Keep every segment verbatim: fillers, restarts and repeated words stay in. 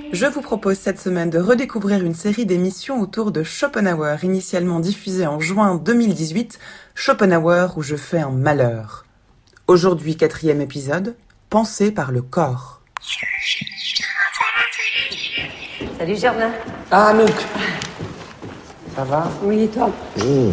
Je vous propose cette semaine de redécouvrir une série d'émissions autour de Schopenhauer, initialement diffusée en juin deux mille dix-huit, Schopenhauer où je fais un malheur. Aujourd'hui, quatrième épisode, Pensée par le corps. Salut Germain. Ah, Anouk. Ça va? Oui, et toi? Mmh.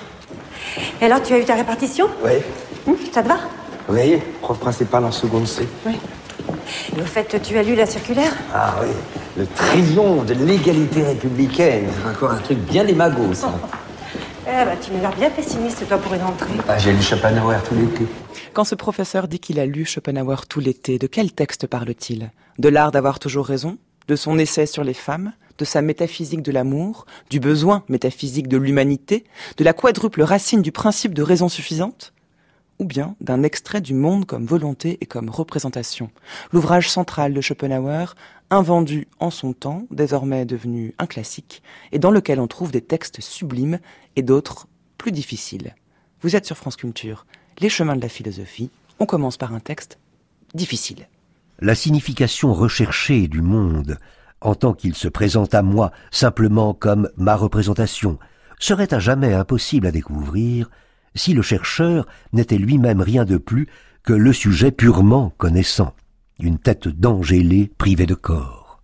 Et alors, tu as eu ta répartition? Oui. Mmh, ça te va? Oui, prof principal en seconde C. Oui. Et au fait, tu as lu la circulaire? Ah oui, le triomphe de l'égalité républicaine. C'est encore un truc bien des magots, ça. Eh ben, tu m'as l'air bien pessimiste, toi, pour une rentrée. Ah, j'ai lu Schopenhauer tout l'été. Quand ce professeur dit qu'il a lu Schopenhauer tout l'été, de quel texte parle-t-il? De l'art d'avoir toujours raison? De son essai sur les femmes? De sa métaphysique de l'amour? Du besoin métaphysique de l'humanité? De la quadruple racine du principe de raison suffisante? Ou bien d'un extrait du Monde comme volonté et comme représentation, l'ouvrage central de Schopenhauer, invendu en son temps, désormais devenu un classique, et dans lequel on trouve des textes sublimes et d'autres plus difficiles. Vous êtes sur France Culture, les chemins de la philosophie, on commence par un texte difficile. La signification recherchée du monde, en tant qu'il se présente à moi simplement comme ma représentation, serait à jamais impossible à découvrir si le chercheur n'était lui-même rien de plus que le sujet purement connaissant, une tête d'ange ailée privée de corps.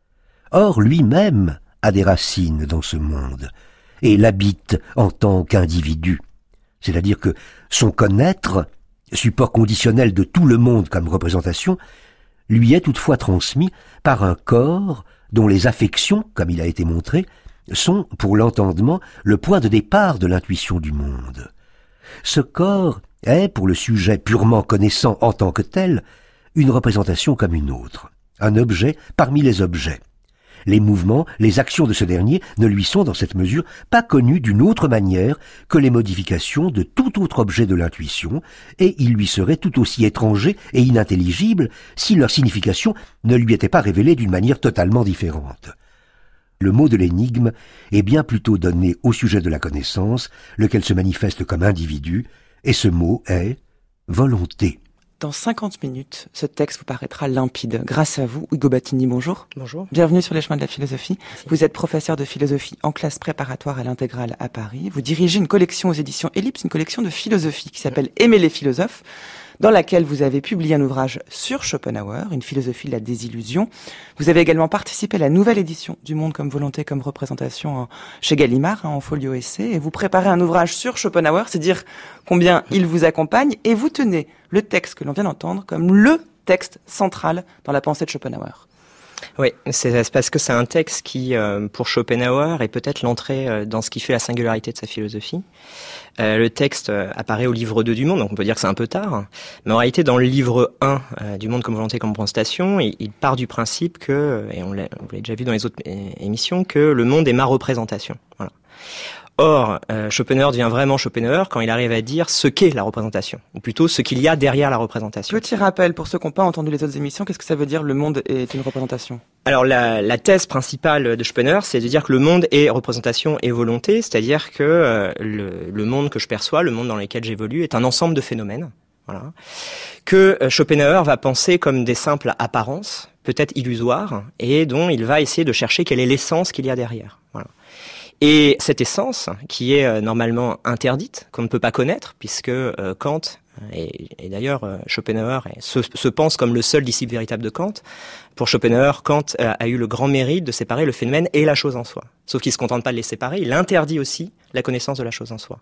Or lui-même a des racines dans ce monde, et l'habite en tant qu'individu, c'est-à-dire que son connaître, support conditionnel de tout le monde comme représentation, lui est toutefois transmis par un corps dont les affections, comme il a été montré, sont, pour l'entendement, le point de départ de l'intuition du monde. Ce corps est, pour le sujet purement connaissant en tant que tel, une représentation comme une autre, un objet parmi les objets. Les mouvements, les actions de ce dernier ne lui sont dans cette mesure pas connus d'une autre manière que les modifications de tout autre objet de l'intuition, et ils lui seraient tout aussi étrangers et inintelligibles si leur signification ne lui était pas révélée d'une manière totalement différente. Le mot de l'énigme est bien plutôt donné au sujet de la connaissance, lequel se manifeste comme individu, et ce mot est volonté. Dans cinquante minutes, ce texte vous paraîtra limpide. Grâce à vous, Hugo Battini, bonjour. Bonjour. Bienvenue sur les chemins de la philosophie. Merci. Vous êtes professeur de philosophie en classe préparatoire à l'Intégrale à Paris. Vous dirigez une collection aux éditions Ellipse, une collection de philosophie qui s'appelle Aimer les philosophes, dans laquelle vous avez publié un ouvrage sur Schopenhauer, une philosophie de la désillusion. Vous avez également participé à la nouvelle édition du Monde comme volonté, comme représentation chez Gallimard, hein, en folio essai, et vous préparez un ouvrage sur Schopenhauer, c'est dire combien il vous accompagne, et vous tenez le texte que l'on vient d'entendre comme le texte central dans la pensée de Schopenhauer. Oui, c'est parce que c'est un texte qui, euh, pour Schopenhauer, est peut-être l'entrée euh, dans ce qui fait la singularité de sa philosophie. Euh, le texte euh, apparaît au livre deux du Monde, donc on peut dire que c'est un peu tard. Mais en réalité, dans le livre un euh, du Monde comme volonté, comme représentation, il, il part du principe que, et on l'a, on l'a déjà vu dans les autres é- émissions, que le monde est ma représentation. Voilà. Or, euh, Schopenhauer devient vraiment Schopenhauer quand il arrive à dire ce qu'est la représentation, ou plutôt ce qu'il y a derrière la représentation. Petit rappel, pour ceux qui n'ont pas entendu les autres émissions, qu'est-ce que ça veut dire le monde est une représentation? Alors la, la thèse principale de Schopenhauer, c'est de dire que le monde est représentation et volonté, c'est-à-dire que euh, le, le monde que je perçois, le monde dans lequel j'évolue, est un ensemble de phénomènes, voilà, que euh, Schopenhauer va penser comme des simples apparences, peut-être illusoires, et dont il va essayer de chercher quelle est l'essence qu'il y a derrière. Voilà. Et cette essence, qui est euh, normalement interdite, qu'on ne peut pas connaître, puisque euh, Kant, et, et d'ailleurs euh, Schopenhauer se, se pense comme le seul disciple véritable de Kant, pour Schopenhauer, Kant a, a eu le grand mérite de séparer le phénomène et la chose en soi. Sauf qu'il ne se contente pas de les séparer, il interdit aussi la connaissance de la chose en soi.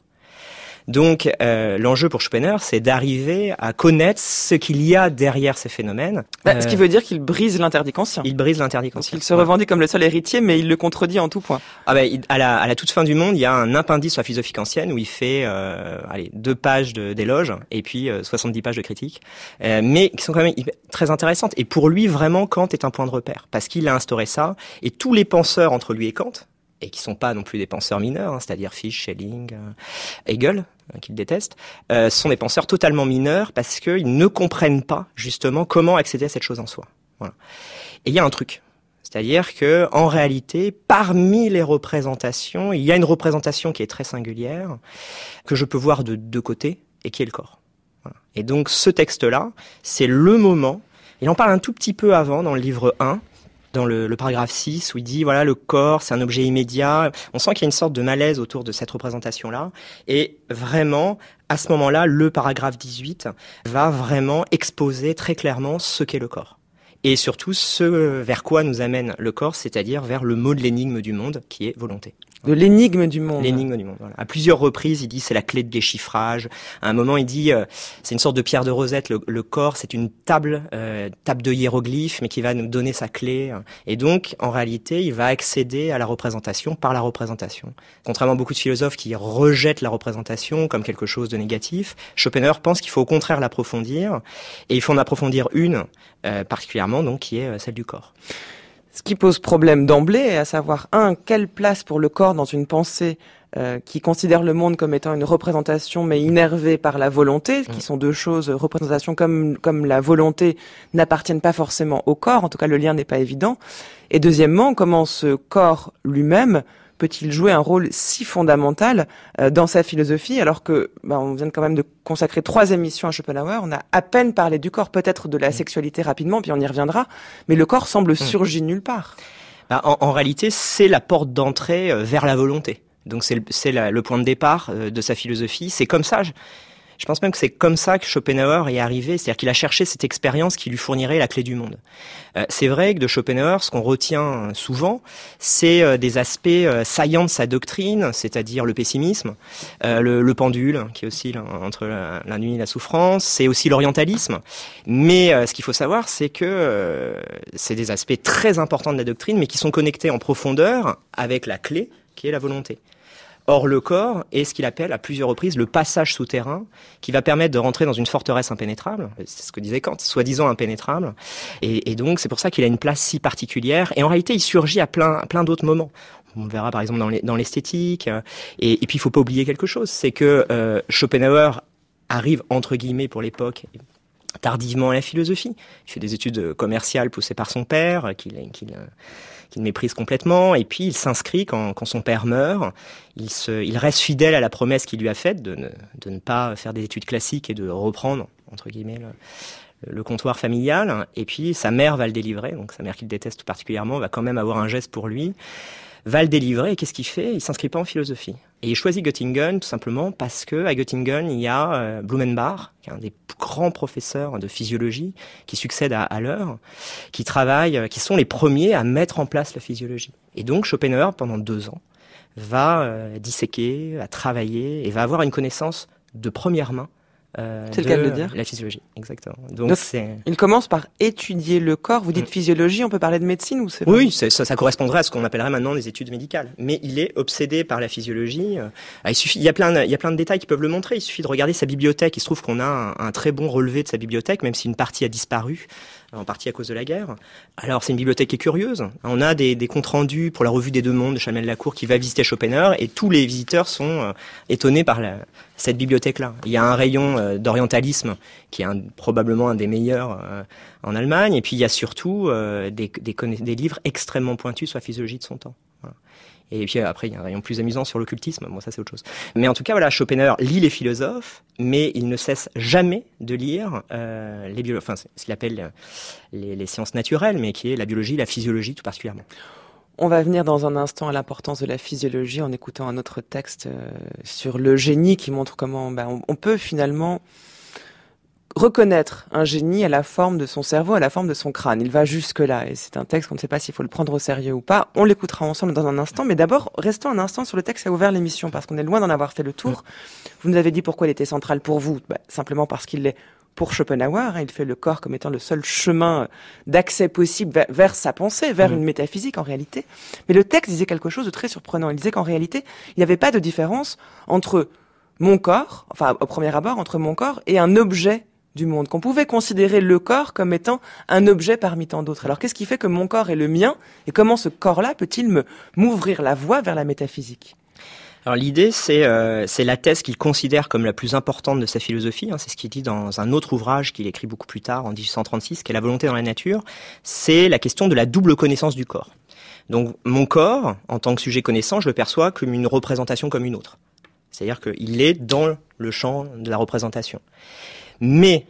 Donc euh, l'enjeu pour Schopenhauer, c'est d'arriver à connaître ce qu'il y a derrière ces phénomènes. Bah, euh, ce qui veut dire qu'il brise l'interdit conscient. Il brise l'interdit conscient. Donc il se revendique comme le seul héritier, mais il le contredit en tout point. Ah ben, il, à, la, à la toute fin du monde, il y a un appendice sur la philosophie kantienne où il fait euh, allez, deux pages de, d'éloges et puis euh, soixante-dix pages de critique, euh, mais qui sont quand même très intéressantes. Et pour lui, vraiment, Kant est un point de repère, parce qu'il a instauré ça, et tous les penseurs entre lui et Kant, et qui sont pas non plus des penseurs mineurs, hein, c'est-à-dire Fichte, Schelling, euh, Hegel, hein, qu'il déteste, euh, sont des penseurs totalement mineurs parce qu'ils ne comprennent pas justement comment accéder à cette chose en soi. Voilà. Et il y a un truc, c'est-à-dire que en réalité, parmi les représentations, il y a une représentation qui est très singulière, que je peux voir de deux côtés, et qui est le corps. Voilà. Et donc ce texte-là, c'est le moment, il en parle un tout petit peu avant dans le livre un, dans le, le paragraphe six, où il dit, voilà, le corps, c'est un objet immédiat. On sent qu'il y a une sorte de malaise autour de cette représentation-là. Et vraiment, à ce moment-là, le paragraphe dix-huit va vraiment exposer très clairement ce qu'est le corps. Et surtout, ce vers quoi nous amène le corps, c'est-à-dire vers le mot de l'énigme du monde, qui est volonté. De l'énigme du monde. L'énigme du monde, voilà. À plusieurs reprises, il dit c'est la clé de déchiffrage. À un moment, il dit euh, c'est une sorte de pierre de Rosette. Le, le corps, c'est une table, euh, table de hiéroglyphes, mais qui va nous donner sa clé. Et donc, en réalité, il va accéder à la représentation par la représentation. Contrairement à beaucoup de philosophes qui rejettent la représentation comme quelque chose de négatif, Schopenhauer pense qu'il faut au contraire l'approfondir. Et il faut en approfondir une, euh, particulièrement, donc, qui est celle du corps. Ce qui pose problème d'emblée, à savoir, un, quelle place pour le corps dans une pensée euh, qui considère le monde comme étant une représentation mais innervée par la volonté, qui sont deux choses, représentation comme, comme la volonté n'appartiennent pas forcément au corps, en tout cas le lien n'est pas évident. Et deuxièmement, comment ce corps lui-même peut-il jouer un rôle si fondamental euh, dans sa philosophie, alors que bah, on vient quand même de consacrer trois émissions à Schopenhauer, on a à peine parlé du corps, peut-être de la sexualité rapidement, puis on y reviendra, mais le corps semble surgir nulle part. Bah, en, en réalité, c'est la porte d'entrée euh, vers la volonté. Donc c'est le, c'est la, le point de départ euh, de sa philosophie. C'est comme ça. Je, je pense même que c'est comme ça que Schopenhauer est arrivé, c'est-à-dire qu'il a cherché cette expérience qui lui fournirait la clé du monde. Euh, c'est vrai que de Schopenhauer, ce qu'on retient souvent, c'est euh, des aspects euh, saillants de sa doctrine, c'est-à-dire le pessimisme, euh, le, le pendule qui oscille entre la, la nuit et la souffrance, c'est aussi l'orientalisme. Mais euh, ce qu'il faut savoir, c'est que euh, c'est des aspects très importants de la doctrine, mais qui sont connectés en profondeur avec la clé qui est la volonté. Or, le corps est ce qu'il appelle à plusieurs reprises le passage souterrain qui va permettre de rentrer dans une forteresse impénétrable. C'est ce que disait Kant, soi-disant impénétrable. Et, et donc, c'est pour ça qu'il a une place si particulière. Et en réalité, il surgit à plein, à plein d'autres moments. On le verra par exemple dans, les, dans l'esthétique. Et, et puis, il faut pas oublier quelque chose, c'est que euh, Schopenhauer arrive, entre guillemets, pour l'époque, tardivement à la philosophie. Il fait des études commerciales poussées par son père, qu'il... qu'il qu'il méprise complètement, et puis il s'inscrit quand, quand son père meurt, il, se, il reste fidèle à la promesse qu'il lui a faite de ne, de ne pas faire des études classiques et de reprendre, entre guillemets, le, le comptoir familial, et puis sa mère va le délivrer, donc sa mère qu'il déteste particulièrement, va quand même avoir un geste pour lui, va le délivrer, et qu'est-ce qu'il fait ? Il s'inscrit pas en philosophie. Et il choisit Göttingen tout simplement parce que à Göttingen, il y a euh, Blumenbach, qui est un des grands professeurs de physiologie, qui succède à Haller, qui travaillent, qui sont les premiers à mettre en place la physiologie. Et donc Schopenhauer, pendant deux ans, va euh, disséquer, à travailler, et va avoir une connaissance de première main Euh, c'est le cas de le dire. La physiologie, exactement. Donc, Donc c'est... il commence par étudier le corps. Vous dites mmh. physiologie, on peut parler de médecine ou c'est Oui, oui c'est, ça, ça correspondrait à ce qu'on appellerait maintenant des études médicales. Mais il est obsédé par la physiologie. Il suffit, il y a plein, de, il y a plein de détails qui peuvent le montrer. Il suffit de regarder sa bibliothèque. Il se trouve qu'on a un, un très bon relevé de sa bibliothèque, même si une partie a disparu, en partie à cause de la guerre. Alors, c'est une bibliothèque qui est curieuse. On a des, des comptes rendus pour la revue des Deux Mondes de Chamel-Lacour qui va visiter Schopenhauer, et tous les visiteurs sont euh, étonnés par la, cette bibliothèque-là. Il y a un rayon euh, d'orientalisme qui est un, probablement un des meilleurs euh, en Allemagne, et puis il y a surtout euh, des, des, des livres extrêmement pointus sur la physiologie de son temps. Voilà. Et puis après, il y a un rayon plus amusant sur l'occultisme. Bon, ça, c'est autre chose. Mais en tout cas, voilà, Schopenhauer lit les philosophes, mais il ne cesse jamais de lire euh, les biologues, enfin, ce qu'il appelle les, les sciences naturelles, mais qui est la biologie, la physiologie tout particulièrement. On va venir dans un instant à l'importance de la physiologie en écoutant un autre texte euh, sur le génie qui montre comment bah, on, on peut finalement reconnaître un génie à la forme de son cerveau, à la forme de son crâne. Il va jusque-là, et c'est un texte qu'on ne sait pas s'il faut le prendre au sérieux ou pas. On l'écoutera ensemble dans un instant, mais d'abord, restons un instant sur le texte qui a ouvert l'émission, parce qu'on est loin d'en avoir fait le tour. Vous nous avez dit pourquoi il était central pour vous, bah, simplement parce qu'il l'est pour Schopenhauer. Hein, il fait le corps comme étant le seul chemin d'accès possible vers, vers sa pensée, vers mmh. une métaphysique en réalité. Mais le texte disait quelque chose de très surprenant. Il disait qu'en réalité, il n'y avait pas de différence entre mon corps, enfin au premier abord, entre mon corps et un objet du monde, qu'on pouvait considérer le corps comme étant un objet parmi tant d'autres. Alors qu'est-ce qui fait que mon corps est le mien, et comment ce corps-là peut-il me m'ouvrir la voie vers la métaphysique ? Alors l'idée, c'est, euh, c'est la thèse qu'il considère comme la plus importante de sa philosophie, hein, c'est ce qu'il dit dans un autre ouvrage qu'il écrit beaucoup plus tard, en dix-huit cent trente-six, qui est La volonté dans la nature, c'est la question de la double connaissance du corps. Donc mon corps, en tant que sujet connaissant, je le perçois comme une représentation comme une autre. C'est-à-dire qu'il est dans le champ de la représentation. Mais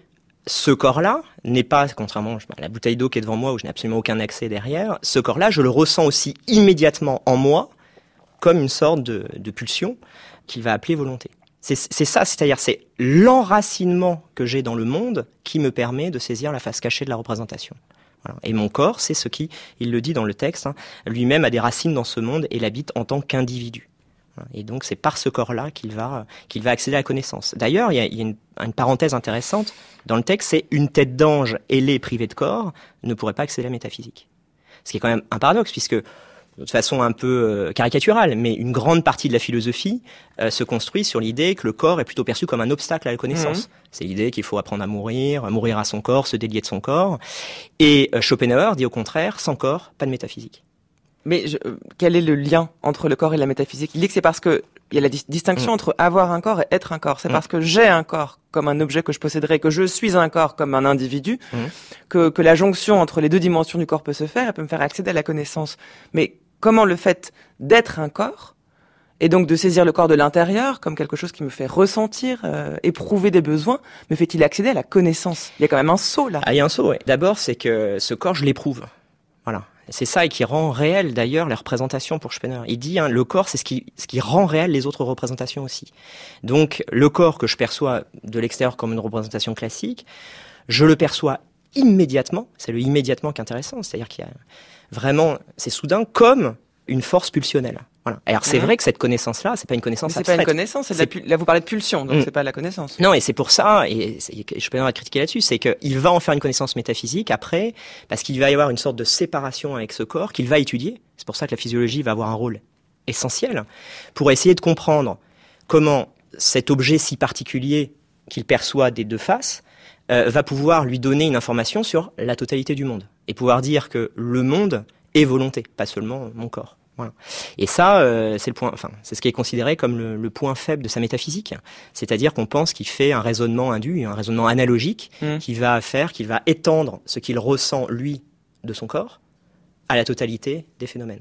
ce corps-là n'est pas, contrairement à la bouteille d'eau qui est devant moi où je n'ai absolument aucun accès derrière, ce corps-là, je le ressens aussi immédiatement en moi comme une sorte de, de pulsion qu'il va appeler volonté. C'est, c'est ça, c'est-à-dire c'est l'enracinement que j'ai dans le monde qui me permet de saisir la face cachée de la représentation. Voilà. Et mon corps, c'est ce qui, il le dit dans le texte, hein, lui-même a des racines dans ce monde et l'habite en tant qu'individu. Voilà. Et donc c'est par ce corps-là qu'il va, qu'il va accéder à la connaissance. D'ailleurs, il y a, il y a une, une parenthèse intéressante dans le texte, c'est une tête d'ange ailée privée de corps ne pourrait pas accéder à la métaphysique. Ce qui est quand même un paradoxe, puisque de façon un peu euh, caricaturale, mais une grande partie de la philosophie euh, se construit sur l'idée que le corps est plutôt perçu comme un obstacle à la connaissance. Mmh. C'est l'idée qu'il faut apprendre à mourir, à mourir à son corps, se délier de son corps. Et euh, Schopenhauer dit au contraire, sans corps, pas de métaphysique. Mais je, euh, quel est le lien entre le corps et la métaphysique ? Il dit que c'est parce que il y a la dis- distinction mmh. entre avoir un corps et être un corps. C'est mmh. parce que j'ai un corps comme un objet que je posséderais, que je suis un corps comme un individu, mmh. que, que la jonction entre les deux dimensions du corps peut se faire et peut me faire accéder à la connaissance. Mais comment le fait d'être un corps, et donc de saisir le corps de l'intérieur comme quelque chose qui me fait ressentir, euh, éprouver des besoins, me fait-il accéder à la connaissance ? Il y a quand même un saut là. Ah, il y a un saut, oui. D'abord, c'est que ce corps, je l'éprouve. Voilà. C'est ça et qui rend réel d'ailleurs les représentations pour Schopenhauer. Il dit, hein, le corps, c'est ce qui, ce qui rend réel les autres représentations aussi. Donc, le corps que je perçois de l'extérieur comme une représentation classique, je le perçois immédiatement. C'est le immédiatement qui est intéressant. C'est-à-dire qu'il y a vraiment, c'est soudain comme une force pulsionnelle. Voilà. Alors c'est mmh. vrai que cette connaissance-là, c'est pas une connaissance mais c'est abstraite. pas une connaissance, c'est, c'est... De la... là vous parlez de pulsion, donc mmh. c'est pas la connaissance. Non, et c'est pour ça, et je peux pas critiquer là-dessus, c'est qu'il va en faire une connaissance métaphysique après, parce qu'il va y avoir une sorte de séparation avec ce corps qu'il va étudier. C'est pour ça que la physiologie va avoir un rôle essentiel pour essayer de comprendre comment cet objet si particulier qu'il perçoit des deux faces euh, va pouvoir lui donner une information sur la totalité du monde et pouvoir dire que le monde est volonté, pas seulement mon corps. Voilà. Et ça, euh, c'est le point. Enfin, c'est ce qui est considéré comme le, le point faible de sa métaphysique. C'est-à-dire qu'on pense qu'il fait un raisonnement indu, un raisonnement analogique, mmh. qui va faire, qu'il va étendre ce qu'il ressent lui de son corps à la totalité des phénomènes.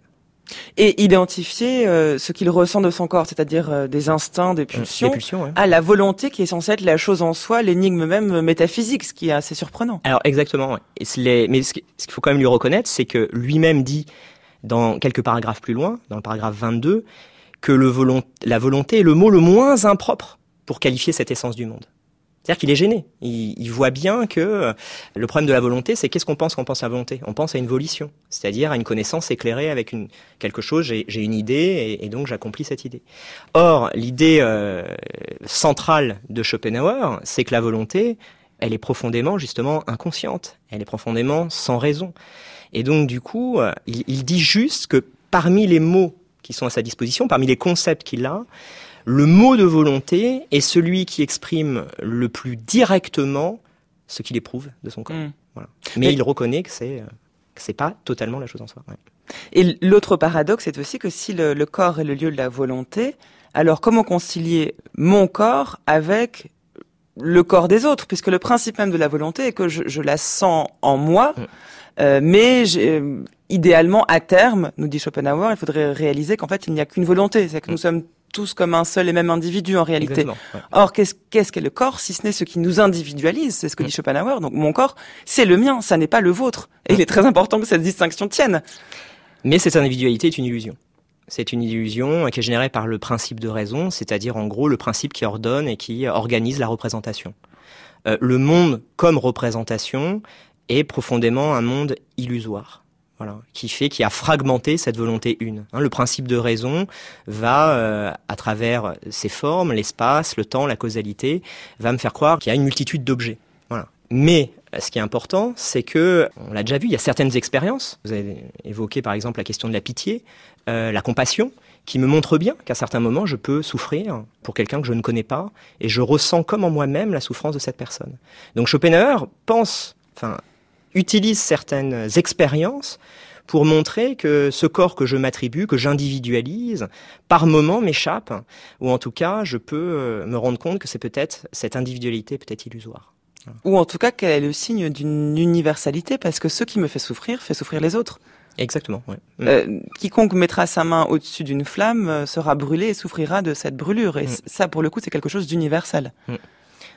Et identifier euh, ce qu'il ressent de son corps, c'est-à-dire euh, des instincts, des pulsions, des pulsions ouais. à la volonté qui est censée être la chose en soi, l'énigme même métaphysique, ce qui est assez surprenant. Alors exactement. Ouais. Et les, mais ce qu'il faut quand même lui reconnaître, c'est que lui-même dit dans quelques paragraphes plus loin, dans le paragraphe vingt-deux, que le volont- la volonté est le mot le moins impropre pour qualifier cette essence du monde. C'est-à-dire qu'il est gêné. Il, il voit bien que euh, le problème de la volonté, c'est qu'est-ce qu'on pense quand on pense à la volonté ? On pense à une volition, c'est-à-dire à une connaissance éclairée avec une, quelque chose, j'ai, j'ai une idée et, et donc j'accomplis cette idée. Or, l'idée euh, centrale de Schopenhauer, c'est que la volonté, elle est profondément justement inconsciente, elle est profondément sans raison. Et donc, du coup, euh, il, il dit juste que parmi les mots qui sont à sa disposition, parmi les concepts qu'il a, le mot de volonté est celui qui exprime le plus directement ce qu'il éprouve de son corps. Mmh. Voilà. Mais, Mais il reconnaît que c'est, euh, que c'est pas totalement la chose en soi. Ouais. Et l'autre paradoxe, c'est aussi que si le, le corps est le lieu de la volonté, alors comment concilier mon corps avec le corps des autres ? Puisque le principe même de la volonté est que je, je la sens en moi, mmh. Euh, mais j'ai, euh, idéalement, à terme, nous dit Schopenhauer, il faudrait réaliser qu'en fait, il n'y a qu'une volonté. C'est que nous sommes tous comme un seul et même individu en réalité. Ouais. Or, qu'est-ce, qu'est-ce qu'est le corps, si ce n'est ce qui nous individualise ? C'est ce que mmh. dit Schopenhauer. Donc, mon corps, c'est le mien, ça n'est pas le vôtre. Et mmh. il est très important que cette distinction tienne. Mais cette individualité est une illusion. C'est une illusion qui est générée par le principe de raison, c'est-à-dire en gros le principe qui ordonne et qui organise la représentation. Euh, le monde comme représentation est profondément un monde illusoire, voilà, qui fait, qui a fragmenté cette volonté une. Hein, le principe de raison va, euh, à travers ses formes, l'espace, le temps, la causalité, va me faire croire qu'il y a une multitude d'objets. Voilà. Mais ce qui est important, c'est que, on l'a déjà vu, il y a certaines expériences. Vous avez évoqué par exemple la question de la pitié, euh, la compassion, qui me montre bien qu'à certains moments, je peux souffrir pour quelqu'un que je ne connais pas, et je ressens comme en moi-même la souffrance de cette personne. Donc Schopenhauer pense, enfin, utilise certaines expériences pour montrer que ce corps que je m'attribue, que j'individualise, par moments m'échappe, ou en tout cas, je peux me rendre compte que c'est peut-être, cette individualité peut-être illusoire. Ou en tout cas qu'elle est le signe d'une universalité, parce que ce qui me fait souffrir, fait souffrir les autres. Exactement, ouais. Euh, quiconque mettra sa main au-dessus d'une flamme euh, sera brûlé et souffrira de cette brûlure. Et mmh. ça, pour le coup, c'est quelque chose d'universel. Mmh.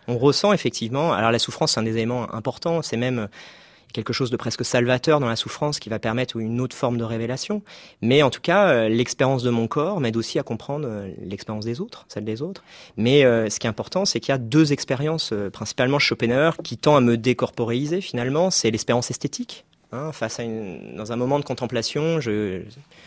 On ressent effectivement, alors la souffrance c'est un des éléments importants, c'est même quelque chose de presque salvateur dans la souffrance qui va permettre une autre forme de révélation. Mais en tout cas, euh, l'expérience de mon corps m'aide aussi à comprendre euh, l'expérience des autres, celle des autres. Mais euh, ce qui est important, c'est qu'il y a deux expériences, euh, principalement chez Schopenhauer, qui tend à me décorporéiser finalement. C'est l'expérience esthétique. Hein, face à une, dans un moment de contemplation, je,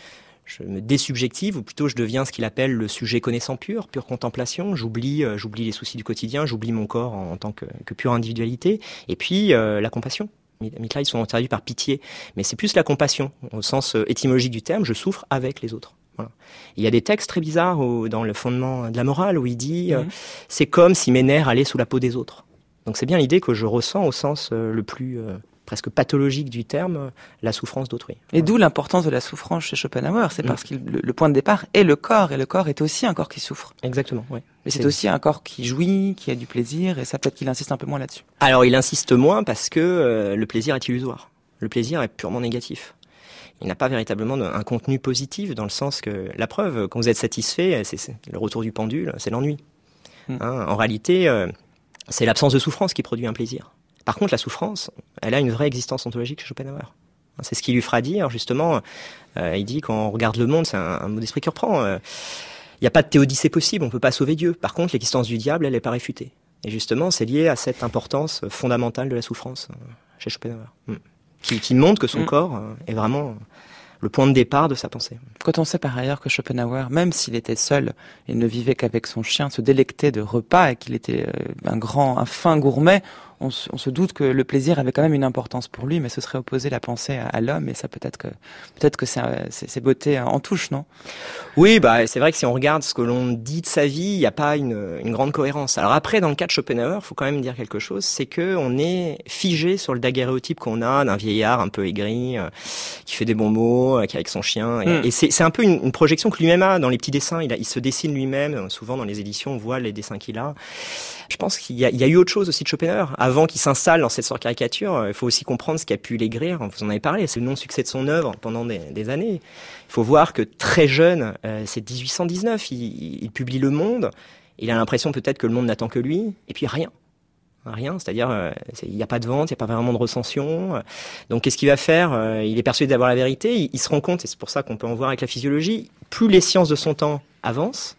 je me désubjective, ou plutôt je deviens ce qu'il appelle le sujet connaissant pur, pure contemplation. J'oublie, euh, j'oublie les soucis du quotidien, j'oublie mon corps en, en tant que, que pure individualité. Et puis euh, la compassion. Mitla, ils sont traduits par pitié, mais c'est plus la compassion, au sens étymologique du terme, je souffre avec les autres. Voilà. Il y a des textes très bizarres au, dans le fondement de la morale où il dit mmh. euh, c'est comme si mes nerfs allaient sous la peau des autres. Donc c'est bien l'idée que je ressens au sens euh, le plus euh, presque pathologique du terme, euh, la souffrance d'autrui. Et voilà. D'où l'importance de la souffrance chez Schopenhauer, c'est mmh. parce que le, le point de départ est le corps, et le corps est aussi un corps qui souffre. Exactement, oui. Mais c'est, c'est aussi un corps qui jouit, qui a du plaisir, et ça peut-être qu'il insiste un peu moins là-dessus. Alors il insiste moins parce que euh, le plaisir est illusoire. Le plaisir est purement négatif. Il n'a pas véritablement un contenu positif dans le sens que la preuve, quand vous êtes satisfait, c'est, c'est le retour du pendule, c'est l'ennui. Mmh. Hein, en réalité, euh, c'est l'absence de souffrance qui produit un plaisir. Par contre, la souffrance, elle a une vraie existence ontologique chez Schopenhauer. C'est ce qui lui fera dire, justement, euh, il dit quand on regarde le monde, c'est un, un mot d'esprit qui reprend. Euh, Il n'y a pas de théodicée possible, on ne peut pas sauver Dieu. Par contre, l'existence du diable, elle n'est pas réfutée. Et justement, c'est lié à cette importance fondamentale de la souffrance euh, chez Schopenhauer, mmh. qui, qui montre que son mmh. corps euh, est vraiment le point de départ de sa pensée. Quand on sait par ailleurs que Schopenhauer, même s'il était seul et ne vivait qu'avec son chien, se délectait de repas et qu'il était euh, un grand, un fin gourmet, on se, on se doute que le plaisir avait quand même une importance pour lui, mais ce serait opposer la pensée à, à l'homme, et ça peut-être que peut-être que c'est, c'est, c'est beauté en touche, non ? Oui, bah c'est vrai que si on regarde ce que l'on dit de sa vie, il n'y a pas une, une grande cohérence. Alors après, dans le cas de Schopenhauer, il faut quand même dire quelque chose, c'est que on est figé sur le daguerréotype qu'on a d'un vieillard un peu aigri, euh, qui fait des bons mots, euh, qui est avec son chien, et, mm. et c'est, c'est un peu une, une projection que lui-même a dans les petits dessins. Il, a, il se dessine lui-même. Souvent dans les éditions, on voit les dessins qu'il a. Je pense qu'il y a, il y a eu autre chose aussi de Schopenhauer. Avant qu'il s'installe dans cette sorte de caricature, il faut aussi comprendre ce qui a pu l'aigrir. Vous en avez parlé, c'est le non-succès de son œuvre pendant des, des années. Il faut voir que très jeune, euh, c'est dix-huit cent dix-neuf, il, il, il publie Le Monde. Il a l'impression peut-être que le monde n'attend que lui, et puis rien. Rien, c'est-à-dire euh, c'est, il n'y a pas de vente, il n'y a pas vraiment de recension. Donc qu'est-ce qu'il va faire ? euh, Il est persuadé d'avoir la vérité, il, il se rend compte, et c'est pour ça qu'on peut en voir avec la physiologie, plus les sciences de son temps avancent,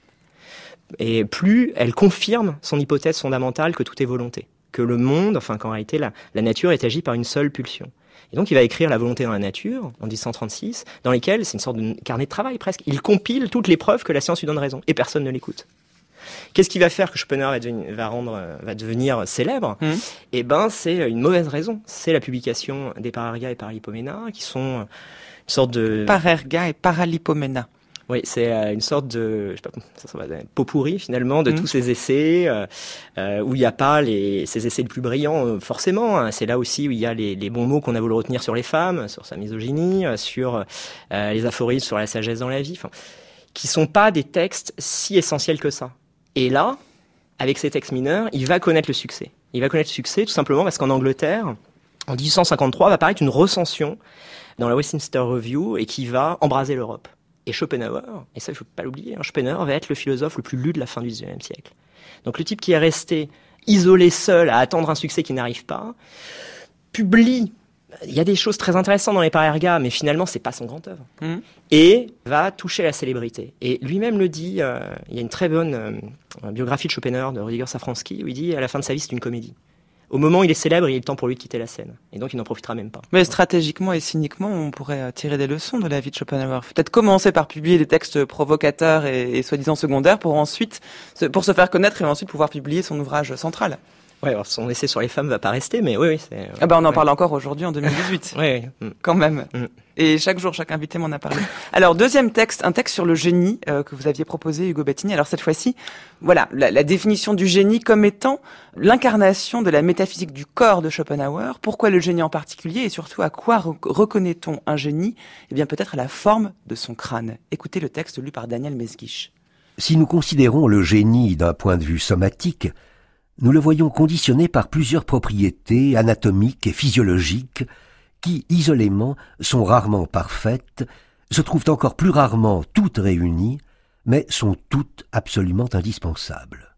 et plus elle confirme son hypothèse fondamentale que tout est volonté, que le monde, enfin qu'en réalité la, la nature est agie par une seule pulsion. Et donc il va écrire La volonté dans la nature en dix-sept cent trente-six, dans lesquelles c'est une sorte de carnet de travail presque. Il compile toutes les preuves que la science lui donne raison, et personne ne l'écoute. Qu'est-ce qui va faire que Schopenhauer va devenir, va rendre, va devenir célèbre ? mmh. Eh ben, c'est une mauvaise raison. C'est la publication des Parerga et Paralipomena, qui sont une sorte de... Parerga et Paralipomena. Oui, c'est euh, une sorte de, je sais pas, ça, ça va, pot pourri finalement de mmh. tous ces essais euh, euh, où il n'y a pas les, ces essais les plus brillants euh, forcément. Hein. C'est là aussi où il y a les, les bons mots qu'on a voulu retenir sur les femmes, sur sa misogynie, euh, sur euh, les aphorismes sur la sagesse dans la vie, enfin, qui sont pas des textes si essentiels que ça. Et là, avec ces textes mineurs, il va connaître le succès. Il va connaître le succès tout simplement parce qu'en Angleterre, en dix-huit cent cinquante-trois, va paraître une recension dans la Westminster Review et qui va embraser l'Europe. Et Schopenhauer, et ça il ne faut pas l'oublier, hein, Schopenhauer va être le philosophe le plus lu de la fin du dix-neuvième siècle. Donc le type qui est resté isolé, seul, à attendre un succès qui n'arrive pas, publie, il y a des choses très intéressantes dans les Parerga, mais finalement c'est pas son grand œuvre, mmh. et va toucher la célébrité. Et lui-même le dit, euh, il y a une très bonne euh, biographie de Schopenhauer, de Rudiger Safransky, où il dit à la fin de sa vie c'est une comédie. Au moment où il est célèbre, il est temps pour lui de quitter la scène. Et donc, il n'en profitera même pas. Mais stratégiquement et cyniquement, on pourrait tirer des leçons de la vie de Schopenhauer. Peut-être commencer par publier des textes provocateurs et, et soi-disant secondaires pour ensuite, pour se faire connaître et ensuite pouvoir publier son ouvrage central. Ouais, alors son essai sur les femmes va pas rester, mais oui, oui. C'est, euh, ah ben, on en ouais. parle encore aujourd'hui en deux mille dix-huit. Oui, oui. Quand même. Mm. Et chaque jour, chaque invité m'en a parlé. Alors, deuxième texte, un texte sur le génie euh, que vous aviez proposé, Hugo Bettini. Alors, cette fois-ci, voilà, la, la définition du génie comme étant l'incarnation de la métaphysique du corps de Schopenhauer. Pourquoi le génie en particulier et surtout à quoi re- reconnaît-on un génie ? Eh bien, peut-être à la forme de son crâne. Écoutez le texte lu par Daniel Mesguich. Si nous considérons le génie d'un point de vue somatique, nous le voyons conditionné par plusieurs propriétés anatomiques et physiologiques qui, isolément, sont rarement parfaites, se trouvent encore plus rarement toutes réunies, mais sont toutes absolument indispensables.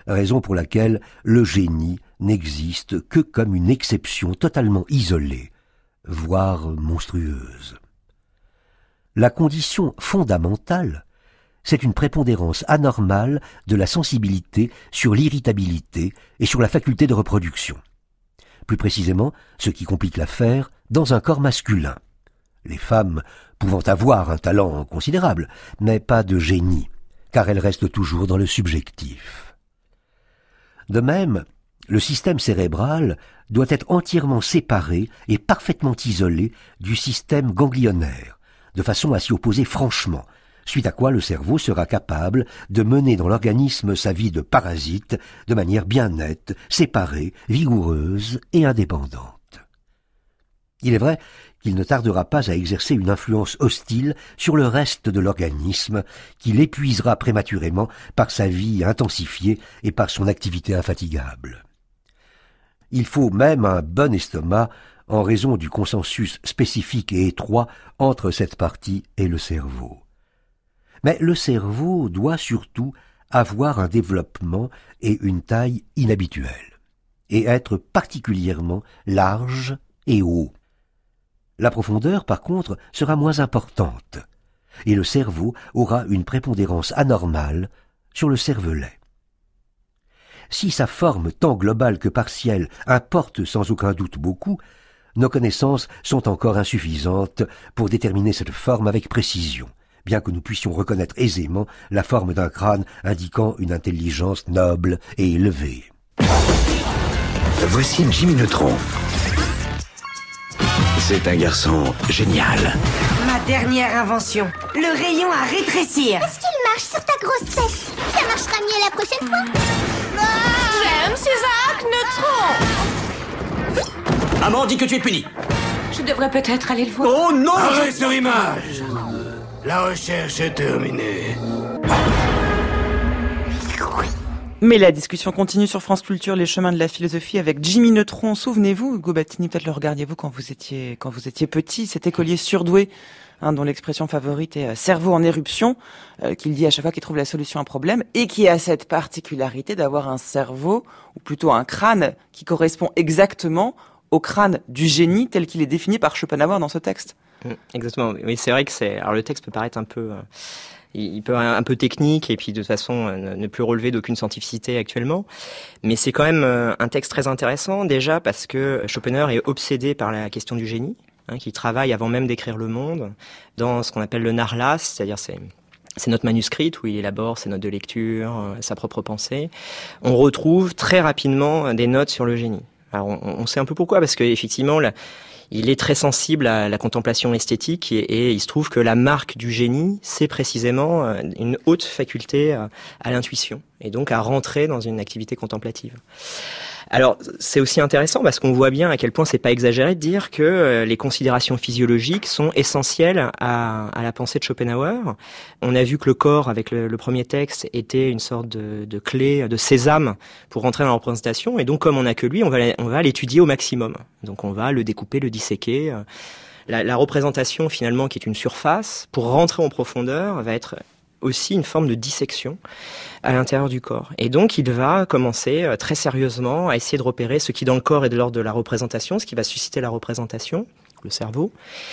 raison pour laquelle le génie n'existe que comme une exception totalement isolée, voire monstrueuse. La condition fondamentale, c'est une prépondérance anormale de la sensibilité sur l'irritabilité et sur la faculté de reproduction. Plus précisément, ce qui complique l'affaire, dans un corps masculin. Les femmes pouvant avoir un talent considérable, mais pas de génie, car elles restent toujours dans le subjectif. De même, le système cérébral doit être entièrement séparé et parfaitement isolé du système ganglionnaire, de façon à s'y opposer franchement, suite à quoi le cerveau sera capable de mener dans l'organisme sa vie de parasite de manière bien nette, séparée, vigoureuse et indépendante. Il est vrai qu'il ne tardera pas à exercer une influence hostile sur le reste de l'organisme, qui l'épuisera prématurément par sa vie intensifiée et par son activité infatigable. Il faut même un bon estomac en raison du consensus spécifique et étroit entre cette partie et le cerveau. Mais le cerveau doit surtout avoir un développement et une taille inhabituels, et être particulièrement large et haut. La profondeur, par contre, sera moins importante, et le cerveau aura une prépondérance anormale sur le cervelet. Si sa forme, tant globale que partielle, importe sans aucun doute beaucoup, nos connaissances sont encore insuffisantes pour déterminer cette forme avec précision, bien que nous puissions reconnaître aisément la forme d'un crâne indiquant une intelligence noble et élevée. Voici Jimmy Neutron. C'est un garçon génial. Ma dernière invention, le rayon à rétrécir. Est-ce qu'il marche sur ta grosse tête? Ça marchera mieux la prochaine fois. J'aime Isaac Neutron. Maman dit que tu es puni. Je devrais peut-être aller le voir. Oh non! Arrête sur image. La recherche est terminée. Mais la discussion continue sur France Culture, les chemins de la philosophie avec Jimmy Neutron. Souvenez-vous, Hugo Battini, peut-être le regardiez-vous quand vous étiez quand vous étiez petit, cet écolier surdoué, hein, dont l'expression favorite est euh, cerveau en éruption, euh, qu'il dit à chaque fois qu'il trouve la solution à un problème, et qui a cette particularité d'avoir un cerveau, ou plutôt un crâne, qui correspond exactement au crâne du génie tel qu'il est défini par Schopenhauer dans ce texte. Exactement. Oui, c'est vrai que c'est. Alors le texte peut paraître un peu. Euh... Il peut être un peu technique et puis de toute façon ne plus relever d'aucune scientificité actuellement. Mais c'est quand même un texte très intéressant déjà parce que Schopenhauer est obsédé par la question du génie, hein, qui travaille avant même d'écrire Le Monde dans ce qu'on appelle le Narlas, c'est-à-dire c'est... C'est notre manuscrit où il élabore ses notes de lecture, sa propre pensée. On retrouve très rapidement des notes sur le génie. Alors on, on sait un peu pourquoi, parce qu'effectivement, la, il est très sensible à la contemplation esthétique et, et il se trouve que la marque du génie, c'est précisément une haute faculté à, à l'intuition et donc à rentrer dans une activité contemplative. Alors, c'est aussi intéressant parce qu'on voit bien à quel point c'est pas exagéré de dire que les considérations physiologiques sont essentielles à, à la pensée de Schopenhauer. On a vu que le corps, avec le, le premier texte, était une sorte de, de clé, de sésame pour rentrer dans la représentation. Et donc, comme on n'a que lui, on va, on va l'étudier au maximum. Donc, on va le découper, le disséquer. La, la représentation, finalement, qui est une surface, pour rentrer en profondeur, va être aussi une forme de dissection à l'intérieur du corps. Et donc, il va commencer très sérieusement à essayer de repérer ce qui, dans le corps, est de l'ordre de la représentation, ce qui va susciter la représentation, le cerveau,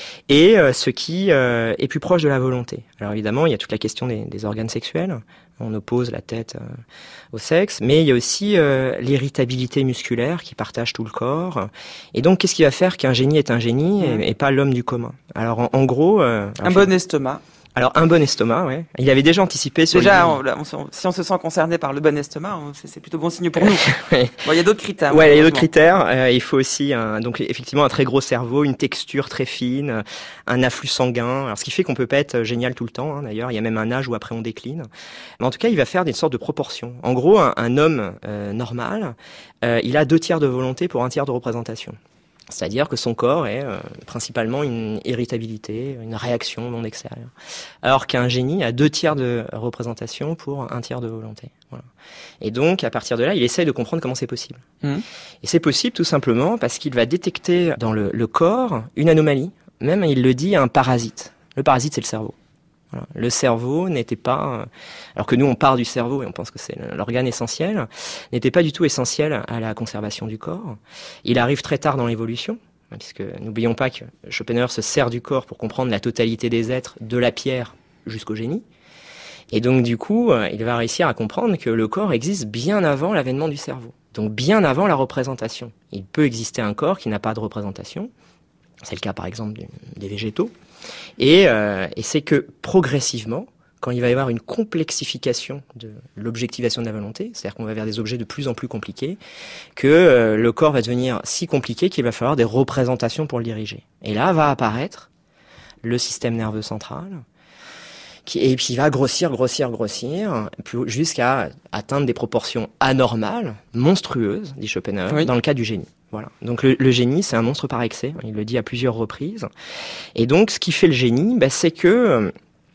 et ce qui est plus proche de la volonté. Alors évidemment, il y a toute la question des, des organes sexuels. On oppose la tête au sexe, mais il y a aussi euh, l'irritabilité musculaire qui partage tout le corps. Et donc, qu'est-ce qui va faire qu'un génie est un génie et, et pas l'homme du commun? Alors, en, en gros... Euh, un bon estomac. Alors, un bon estomac, ouais. Il avait déjà anticipé sur... Déjà, on, on, si on se sent concerné par le bon estomac, c'est, c'est plutôt bon signe pour nous. Ouais. Bon, il y a d'autres critères. Ouais, il y a d'autres critères. Euh, il faut aussi, un, donc effectivement, un très gros cerveau, une texture très fine, un afflux sanguin. Alors, ce qui fait qu'on peut pas être génial tout le temps, hein, d'ailleurs. Il y a même un âge où après on décline. Mais en tout cas, il va faire des sortes de proportions. En gros, un, un homme euh, normal, euh, il a deux tiers de volonté pour un tiers de représentation. C'est-à-dire que son corps est euh, principalement une irritabilité, une réaction au monde extérieur. Alors qu'un génie a deux tiers de représentation pour un tiers de volonté. Voilà. Et donc, à partir de là, il essaye de comprendre comment c'est possible. Mmh. Et c'est possible tout simplement parce qu'il va détecter dans le, le corps une anomalie. Même, il le dit, un parasite. Le parasite, c'est le cerveau. Voilà. Le cerveau n'était pas, alors que nous on part du cerveau et on pense que c'est l'organe essentiel, n'était pas du tout essentiel à la conservation du corps. Il arrive très tard dans l'évolution, puisque n'oublions pas que Schopenhauer se sert du corps pour comprendre la totalité des êtres, de la pierre jusqu'au génie. Et donc du coup, il va réussir à comprendre que le corps existe bien avant l'avènement du cerveau. Donc bien avant la représentation. Il peut exister un corps qui n'a pas de représentation. C'est le cas par exemple des végétaux. Et, euh, et c'est que progressivement, quand il va y avoir une complexification de l'objectivation de la volonté, c'est-à-dire qu'on va vers des objets de plus en plus compliqués, que euh, le corps va devenir si compliqué qu'il va falloir des représentations pour le diriger. Et là va apparaître le système nerveux central, qui, et puis il va grossir, grossir, grossir, jusqu'à atteindre des proportions anormales, monstrueuses, dit Schopenhauer, oui. Dans le cas du génie. Voilà. Donc le, le génie, c'est un monstre par excès, il le dit à plusieurs reprises. Et donc ce qui fait le génie, bah, c'est que euh,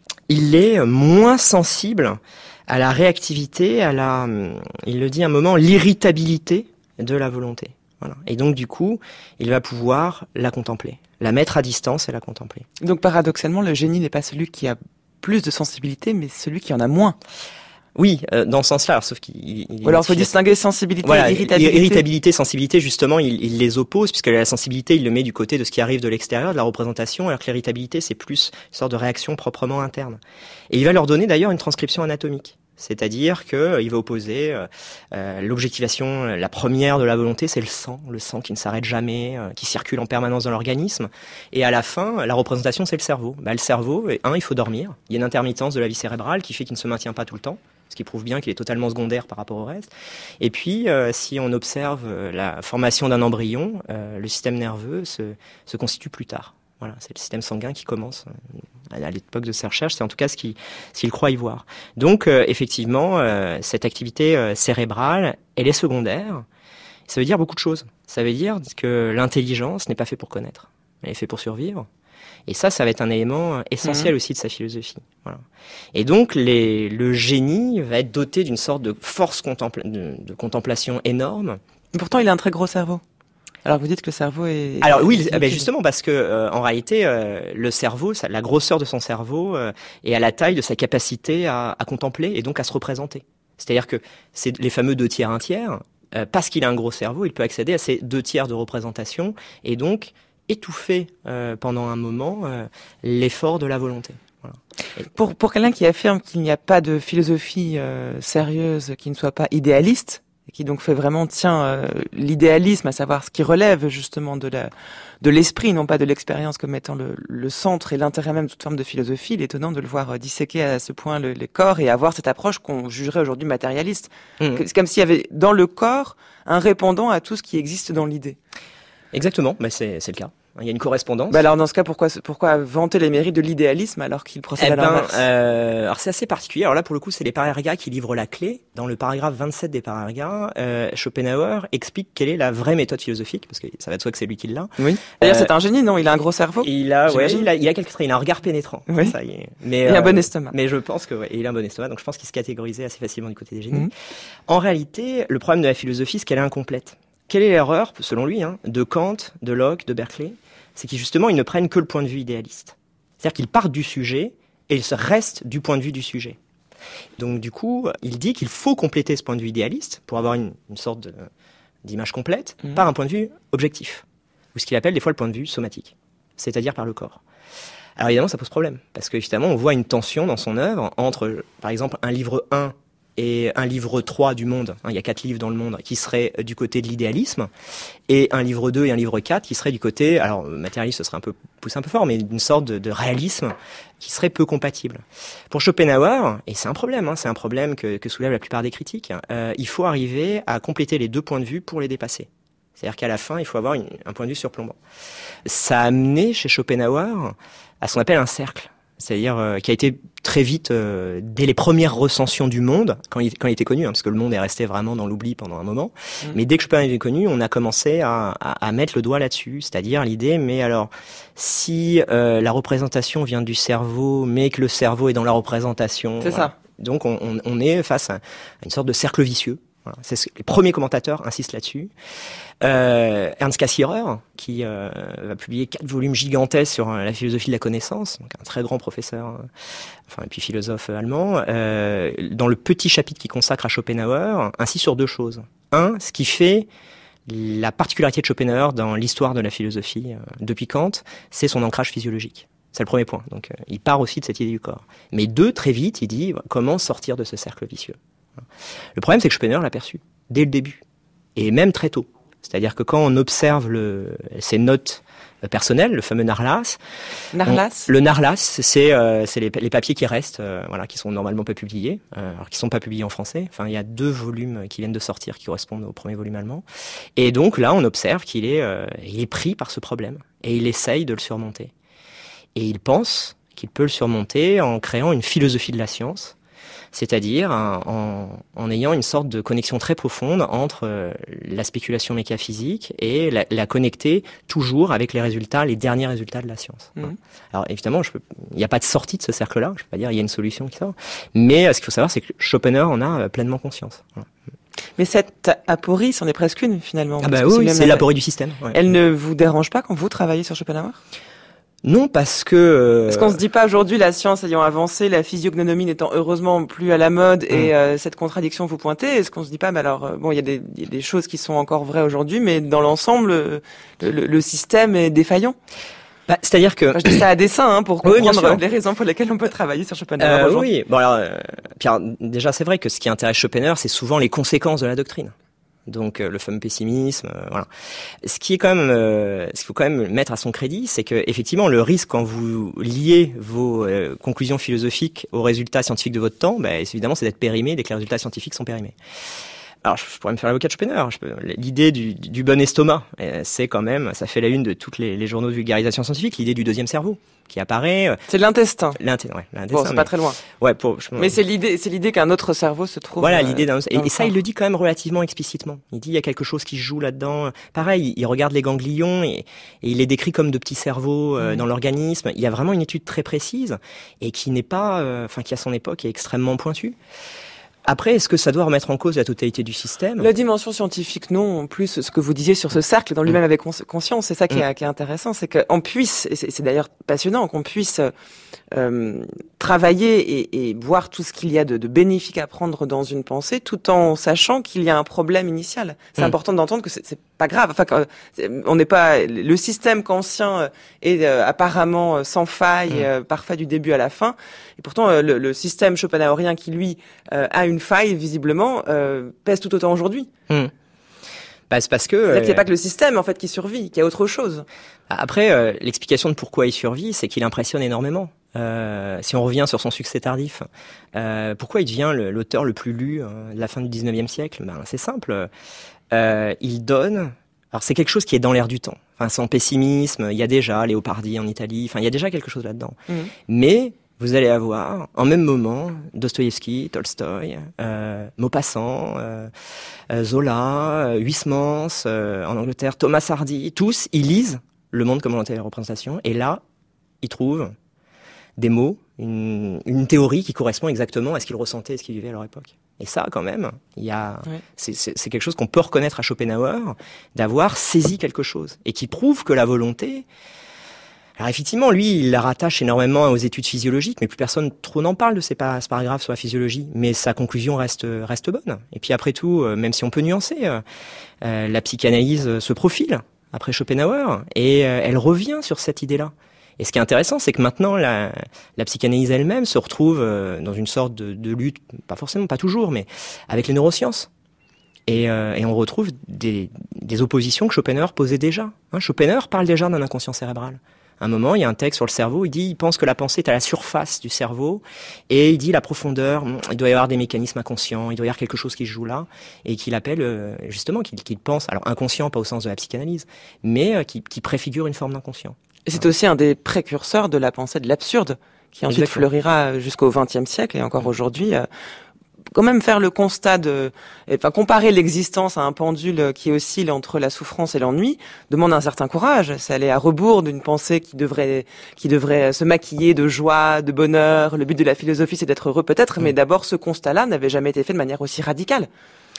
il est moins sensible à la réactivité, à la, il le dit à un moment, l'irritabilité de la volonté. Voilà. Et donc du coup, il va pouvoir la contempler, la mettre à distance et la contempler. Donc paradoxalement, le génie n'est pas celui qui a plus de sensibilité, mais celui qui en a moins. Oui, euh, dans ce sens-là, alors, sauf qu'il... Il, Ou alors, il faut distinguer sensibilité voilà, et irritabilité. Irritabilité, sensibilité, justement, il, il les oppose, puisque la sensibilité, il le met du côté de ce qui arrive de l'extérieur, de la représentation, alors que l'irritabilité, c'est plus une sorte de réaction proprement interne. Et il va leur donner d'ailleurs une transcription anatomique. C'est-à-dire que euh, il va opposer euh, euh, l'objectivation, la première de la volonté, c'est le sang, le sang qui ne s'arrête jamais, euh, qui circule en permanence dans l'organisme. Et à la fin, la représentation, c'est le cerveau. Bah, le cerveau, un, il faut dormir. Il y a une intermittence de la vie cérébrale qui fait qu'il ne se maintient pas tout le temps, ce qui prouve bien qu'il est totalement secondaire par rapport au reste. Et puis, euh, si on observe euh, la formation d'un embryon, euh, le système nerveux se, se constitue plus tard. Voilà, c'est le système sanguin qui commence euh, à l'époque de ses recherches, c'est en tout cas ce qu'il, ce qu'il croit y voir. Donc, euh, effectivement, euh, cette activité euh, cérébrale, elle est secondaire. Ça veut dire beaucoup de choses. Ça veut dire que l'intelligence n'est pas faite pour connaître, elle est faite pour survivre. Et ça, ça va être un élément essentiel mmh. aussi de sa philosophie. Voilà. Et donc, les, le génie va être doté d'une sorte de force contempla- de, de contemplation énorme. Pourtant, il a un très gros cerveau. Alors vous dites que le cerveau est... Alors oui, est ben justement parce que euh, en réalité, euh, le cerveau, ça, la grosseur de son cerveau euh, est à la taille de sa capacité à, à contempler et donc à se représenter. C'est-à-dire que c'est les fameux deux tiers, un tiers. Euh, parce qu'il a un gros cerveau, il peut accéder à ces deux tiers de représentation et donc étouffer euh, pendant un moment euh, l'effort de la volonté. Voilà. Et... Pour, pour quelqu'un qui affirme qu'il n'y a pas de philosophie euh, sérieuse qui ne soit pas idéaliste, et qui donc fait vraiment tient euh, l'idéalisme, à savoir ce qui relève justement de la de l'esprit, non pas de l'expérience comme étant le, le centre et l'intérêt même de toute forme de philosophie, il est étonnant de le voir disséquer à ce point le, les corps et avoir cette approche qu'on jugerait aujourd'hui matérialiste. Mmh. C'est comme s'il y avait dans le corps un répondant à tout ce qui existe dans l'idée. Exactement, mais c'est, c'est le cas. Il y a une correspondance. Bah alors dans ce cas, pourquoi pourquoi vanter les mérites de l'idéalisme alors qu'il procède eh à l'inverse ben, euh, Alors c'est assez particulier. Alors là, pour le coup, c'est les Parerga qui livrent la clé. Dans le paragraphe vingt-sept des Parerga, euh, Schopenhauer explique quelle est la vraie méthode philosophique, parce que ça va de soi que c'est lui qui l'a. Oui. D'ailleurs, euh, c'est un génie, non? Il a un gros cerveau. Il a, ouais, il a, il a quelques traits. Il a un regard pénétrant. Oui. Ça y est. Mais il a euh, un bon estomac. Mais je pense que, ouais, il a un bon estomac. Donc je pense qu'il se catégorisait assez facilement du côté des génies. Mmh. En réalité, le problème de la philosophie, c'est qu'elle est incomplète. Quelle est l'erreur, selon lui, hein, de Kant, de Locke, de Berkeley? C'est qu'ils justement, ils ne prennent que le point de vue idéaliste. C'est-à-dire qu'ils partent du sujet et ils restent du point de vue du sujet. Donc du coup, il dit qu'il faut compléter ce point de vue idéaliste pour avoir une, une sorte de, d'image complète mmh. par un point de vue objectif, ou ce qu'il appelle des fois le point de vue somatique, c'est-à-dire par le corps. Alors évidemment, ça pose problème, parce que évidemment, on voit une tension dans son œuvre entre, par exemple, un livre un et un livre trois du Monde, hein, il y a quatre livres dans le Monde, qui seraient du côté de l'idéalisme, et un livre deux et un livre quatre qui seraient du côté, alors matérialiste ce serait un peu poussé un peu fort, mais d'une sorte de, de réalisme qui serait peu compatible. Pour Schopenhauer, et c'est un problème, hein, c'est un problème que, que soulèvent la plupart des critiques, euh, il faut arriver à compléter les deux points de vue pour les dépasser. C'est-à-dire qu'à la fin, il faut avoir une, un point de vue surplombant. Ça a amené chez Schopenhauer à ce qu'on appelle un cercle. C'est-à-dire euh, qui a été très vite, euh, dès les premières recensions du Monde, quand il, quand il était connu, hein, parce que le Monde est resté vraiment dans l'oubli pendant un moment, mmh. mais dès que Schopenhauer était connu, on a commencé à, à, à mettre le doigt là-dessus, c'est-à-dire l'idée, mais alors, si euh, la représentation vient du cerveau, mais que le cerveau est dans la représentation... C'est voilà. ça. Donc on, on, on est face à une sorte de cercle vicieux. Voilà, c'est ce, les premiers commentateurs insistent là-dessus. Euh, Ernst Cassirer, qui euh, va publier quatre volumes gigantesques sur euh, la philosophie de la connaissance, donc un très grand professeur, euh, enfin et puis philosophe allemand, euh, dans le petit chapitre qu'il consacre à Schopenhauer, insiste sur deux choses. Un, ce qui fait la particularité de Schopenhauer dans l'histoire de la philosophie euh, depuis Kant, c'est son ancrage physiologique. C'est le premier point. Donc, euh, il part aussi de cette idée du corps. Mais deux, très vite, il dit comment sortir de ce cercle vicieux. Le problème, c'est que Schopenhauer l'a perçu dès le début, et même très tôt. C'est-à-dire que quand on observe le, ses notes personnelles, le fameux Narlas, Narlas on, le Narlas, c'est, euh, c'est les, les papiers qui restent, euh, voilà, qui sont normalement pas publiés, euh, alors qui sont pas publiés en français. Enfin, il y a deux volumes qui viennent de sortir qui correspondent au premier volume allemand. Et donc là, on observe qu'il est, euh, il est pris par ce problème et il essaye de le surmonter. Et il pense qu'il peut le surmonter en créant une philosophie de la science, c'est-à-dire en, en ayant une sorte de connexion très profonde entre euh, la spéculation métaphysique et la, la connecter toujours avec les résultats, les derniers résultats de la science. Mmh. Alors évidemment, je peux, il n'y a pas de sortie de ce cercle-là, je ne peux pas dire il y a une solution qui sort, mais euh, ce qu'il faut savoir, c'est que Schopenhauer en a euh, pleinement conscience. Voilà. Mais cette aporie, c'en est presque une finalement. Ah bah oui, c'est, c'est l'aporie du système. Ouais. Elle ne vous dérange pas quand vous travaillez sur Schopenhauer ? Non, parce que... Euh... Parce qu'on se dit pas aujourd'hui, la science ayant avancé, la physiognonomie n'étant heureusement plus à la mode, mmh. et euh, cette contradiction vous pointez, est-ce qu'on se dit pas, mais alors, euh, bon, il y a des, y a des choses qui sont encore vraies aujourd'hui, mais dans l'ensemble, le, le, le système est défaillant? Bah, c'est-à-dire que... Enfin, je dis ça à dessein, hein, pour oui, comprendre les raisons pour lesquelles on peut travailler sur Schopenhauer euh, aujourd'hui. Oui, bon alors, euh, Pierre, déjà c'est vrai que ce qui intéresse Schopenhauer, c'est souvent les conséquences de la doctrine. Donc euh, le fameux pessimisme, euh, voilà. Ce qui est quand même, euh, ce qu'il faut quand même mettre à son crédit, c'est que effectivement le risque quand vous liez vos euh, conclusions philosophiques aux résultats scientifiques de votre temps, bah, évidemment c'est d'être périmé dès que les résultats scientifiques sont périmés. Alors je pourrais me faire l'avocat de Schopenhauer. Je peux, l'idée du, du bon estomac, euh, c'est quand même, ça fait la une de toutes les, les journaux de vulgarisation scientifique, l'idée du deuxième cerveau qui apparaît. Euh, c'est l'intestin. L'intestin, ouais, l'intestin. Bon, c'est mais, pas très loin. Ouais, pour. Je, mais c'est l'idée, c'est l'idée qu'un autre cerveau se trouve. Voilà, l'idée d'un. Et, et ça, corps. Il le dit quand même relativement explicitement. Il dit il y a quelque chose qui se joue là-dedans. Pareil, il, il regarde les ganglions et, et il les décrit comme de petits cerveaux euh, mmh. dans l'organisme. Il y a vraiment une étude très précise et qui n'est pas, enfin, euh, qui à son époque est extrêmement pointue. Après, est-ce que ça doit remettre en cause la totalité du système ? La dimension scientifique, non. En plus, ce que vous disiez sur ce cercle, dans lui-même avec conscience, c'est ça qui est, qui est intéressant, c'est qu'on puisse, et c'est, c'est d'ailleurs passionnant, qu'on puisse euh, travailler et, et voir tout ce qu'il y a de, de bénéfique à prendre dans une pensée, tout en sachant qu'il y a un problème initial. C'est mmh. important d'entendre que c'est, c'est pas grave. Enfin, on n'est pas le système kantien est euh, apparemment sans faille, mmh. euh, parfait du début à la fin. Et pourtant, euh, le, le système schopenhauerien qui lui euh, a une faille visiblement euh, pèse tout autant aujourd'hui. Mmh. Bah, c'est parce que c'est-à-dire qu'il n'y a pas que le système en fait qui survit, qu'il y a autre chose. Après, euh, l'explication de pourquoi il survit, c'est qu'il impressionne énormément. Euh, si on revient sur son succès tardif, euh, pourquoi il devient le, l'auteur le plus lu euh, de la fin du dix-neuvième siècle ? Ben, c'est simple. Euh, il donne. Alors c'est quelque chose qui est dans l'air du temps. Enfin, son pessimisme, il y a déjà Léopardi en Italie. Enfin, il y a déjà quelque chose là-dedans. Mmh. Mais vous allez avoir, en même moment, Dostoïevski, Tolstoï, euh, Maupassant, euh, Zola, Huysmans, euh, en Angleterre, Thomas Hardy, tous, ils lisent Le Monde comme volonté de représentation, et là, ils trouvent des mots, une, une théorie qui correspond exactement à ce qu'ils ressentaient et ce qu'ils vivaient à leur époque. Et ça, quand même, il y a, ouais. c'est, c'est, c'est quelque chose qu'on peut reconnaître à Schopenhauer, d'avoir saisi quelque chose, et qui prouve que la volonté... Alors effectivement, lui, il la rattache énormément aux études physiologiques, mais plus personne trop n'en parle de ces paragraphes sur la physiologie. Mais sa conclusion reste reste bonne. Et puis après tout, même si on peut nuancer, euh, la psychanalyse se profile après Schopenhauer, et euh, elle revient sur cette idée-là. Et ce qui est intéressant, c'est que maintenant, la, la psychanalyse elle-même se retrouve euh, dans une sorte de, de lutte, pas forcément, pas toujours, mais avec les neurosciences. Et, euh, et on retrouve des, des oppositions que Schopenhauer posait déjà. Hein, Schopenhauer parle déjà d'un inconscient cérébral. À un moment, il y a un texte sur le cerveau, il dit, il pense que la pensée est à la surface du cerveau, et il dit la profondeur, il doit y avoir des mécanismes inconscients, il doit y avoir quelque chose qui se joue là, et qu'il appelle, euh, justement, qu'il, qu'il pense, alors inconscient, pas au sens de la psychanalyse, mais euh, qui, qui préfigure une forme d'inconscient. Et c'est aussi un des précurseurs de la pensée de l'absurde, qui ensuite Exactement. Fleurira jusqu'au vingtième siècle, et encore mmh. aujourd'hui, euh, quand même faire le constat de, enfin comparer l'existence à un pendule qui oscille entre la souffrance et l'ennui demande un certain courage. C'est aller à rebours d'une pensée qui devrait, qui devrait se maquiller de joie, de bonheur. Le but de la philosophie, c'est d'être heureux peut-être, mmh. mais d'abord ce constat-là n'avait jamais été fait de manière aussi radicale.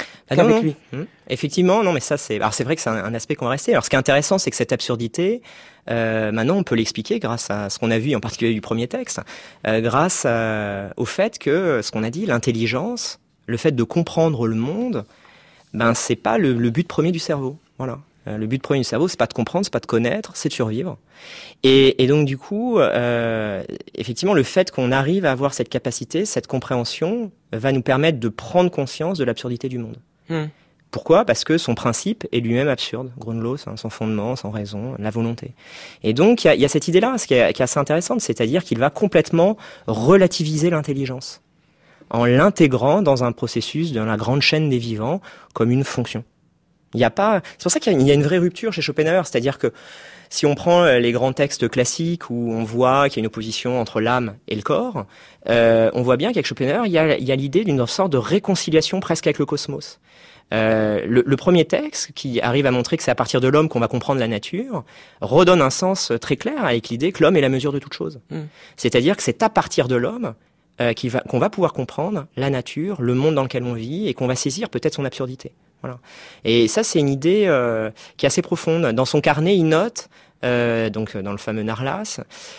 Ah qu'avec non, non. lui. Mmh. Effectivement, non, mais ça, c'est. Alors, c'est vrai que c'est un, un aspect qu'on va rester. Alors, ce qui est intéressant, c'est que cette absurdité, euh, maintenant, on peut l'expliquer grâce à ce qu'on a vu, en particulier du premier texte, euh, grâce à, au fait que, ce qu'on a dit, l'intelligence, le fait de comprendre le monde, ben, c'est pas le, le but premier du cerveau. Voilà. Euh, le but premier du cerveau, c'est pas de comprendre, c'est pas de connaître, c'est de survivre. Et, et donc, du coup, euh, effectivement, le fait qu'on arrive à avoir cette capacité, cette compréhension, va nous permettre de prendre conscience de l'absurdité du monde. Mmh. Pourquoi ? Parce que son principe est lui-même absurde. Grundlos, hein, son fondement, sans raison, la volonté. Et donc, il y a, y a cette idée-là, ce qui est, qui est assez intéressante, c'est-à-dire qu'il va complètement relativiser l'intelligence, en l'intégrant dans un processus, dans la grande chaîne des vivants, comme une fonction. Il y a pas, c'est pour ça qu'il y a, il y a une vraie rupture chez Schopenhauer, c'est-à-dire que si on prend les grands textes classiques où on voit qu'il y a une opposition entre l'âme et le corps, euh, on voit bien qu'avec Schopenhauer, il y a, il y a l'idée d'une sorte de réconciliation presque avec le cosmos. Euh, le, le premier texte, qui arrive à montrer que c'est à partir de l'homme qu'on va comprendre la nature, redonne un sens très clair avec l'idée que l'homme est la mesure de toute chose. Mmh. C'est-à-dire que c'est à partir de l'homme euh, qu'il va, qu'on va pouvoir comprendre la nature, le monde dans lequel on vit, et qu'on va saisir peut-être son absurdité. Voilà. Et ça, c'est une idée euh, qui est assez profonde. Dans son carnet, il note, euh, donc dans le fameux Narlas,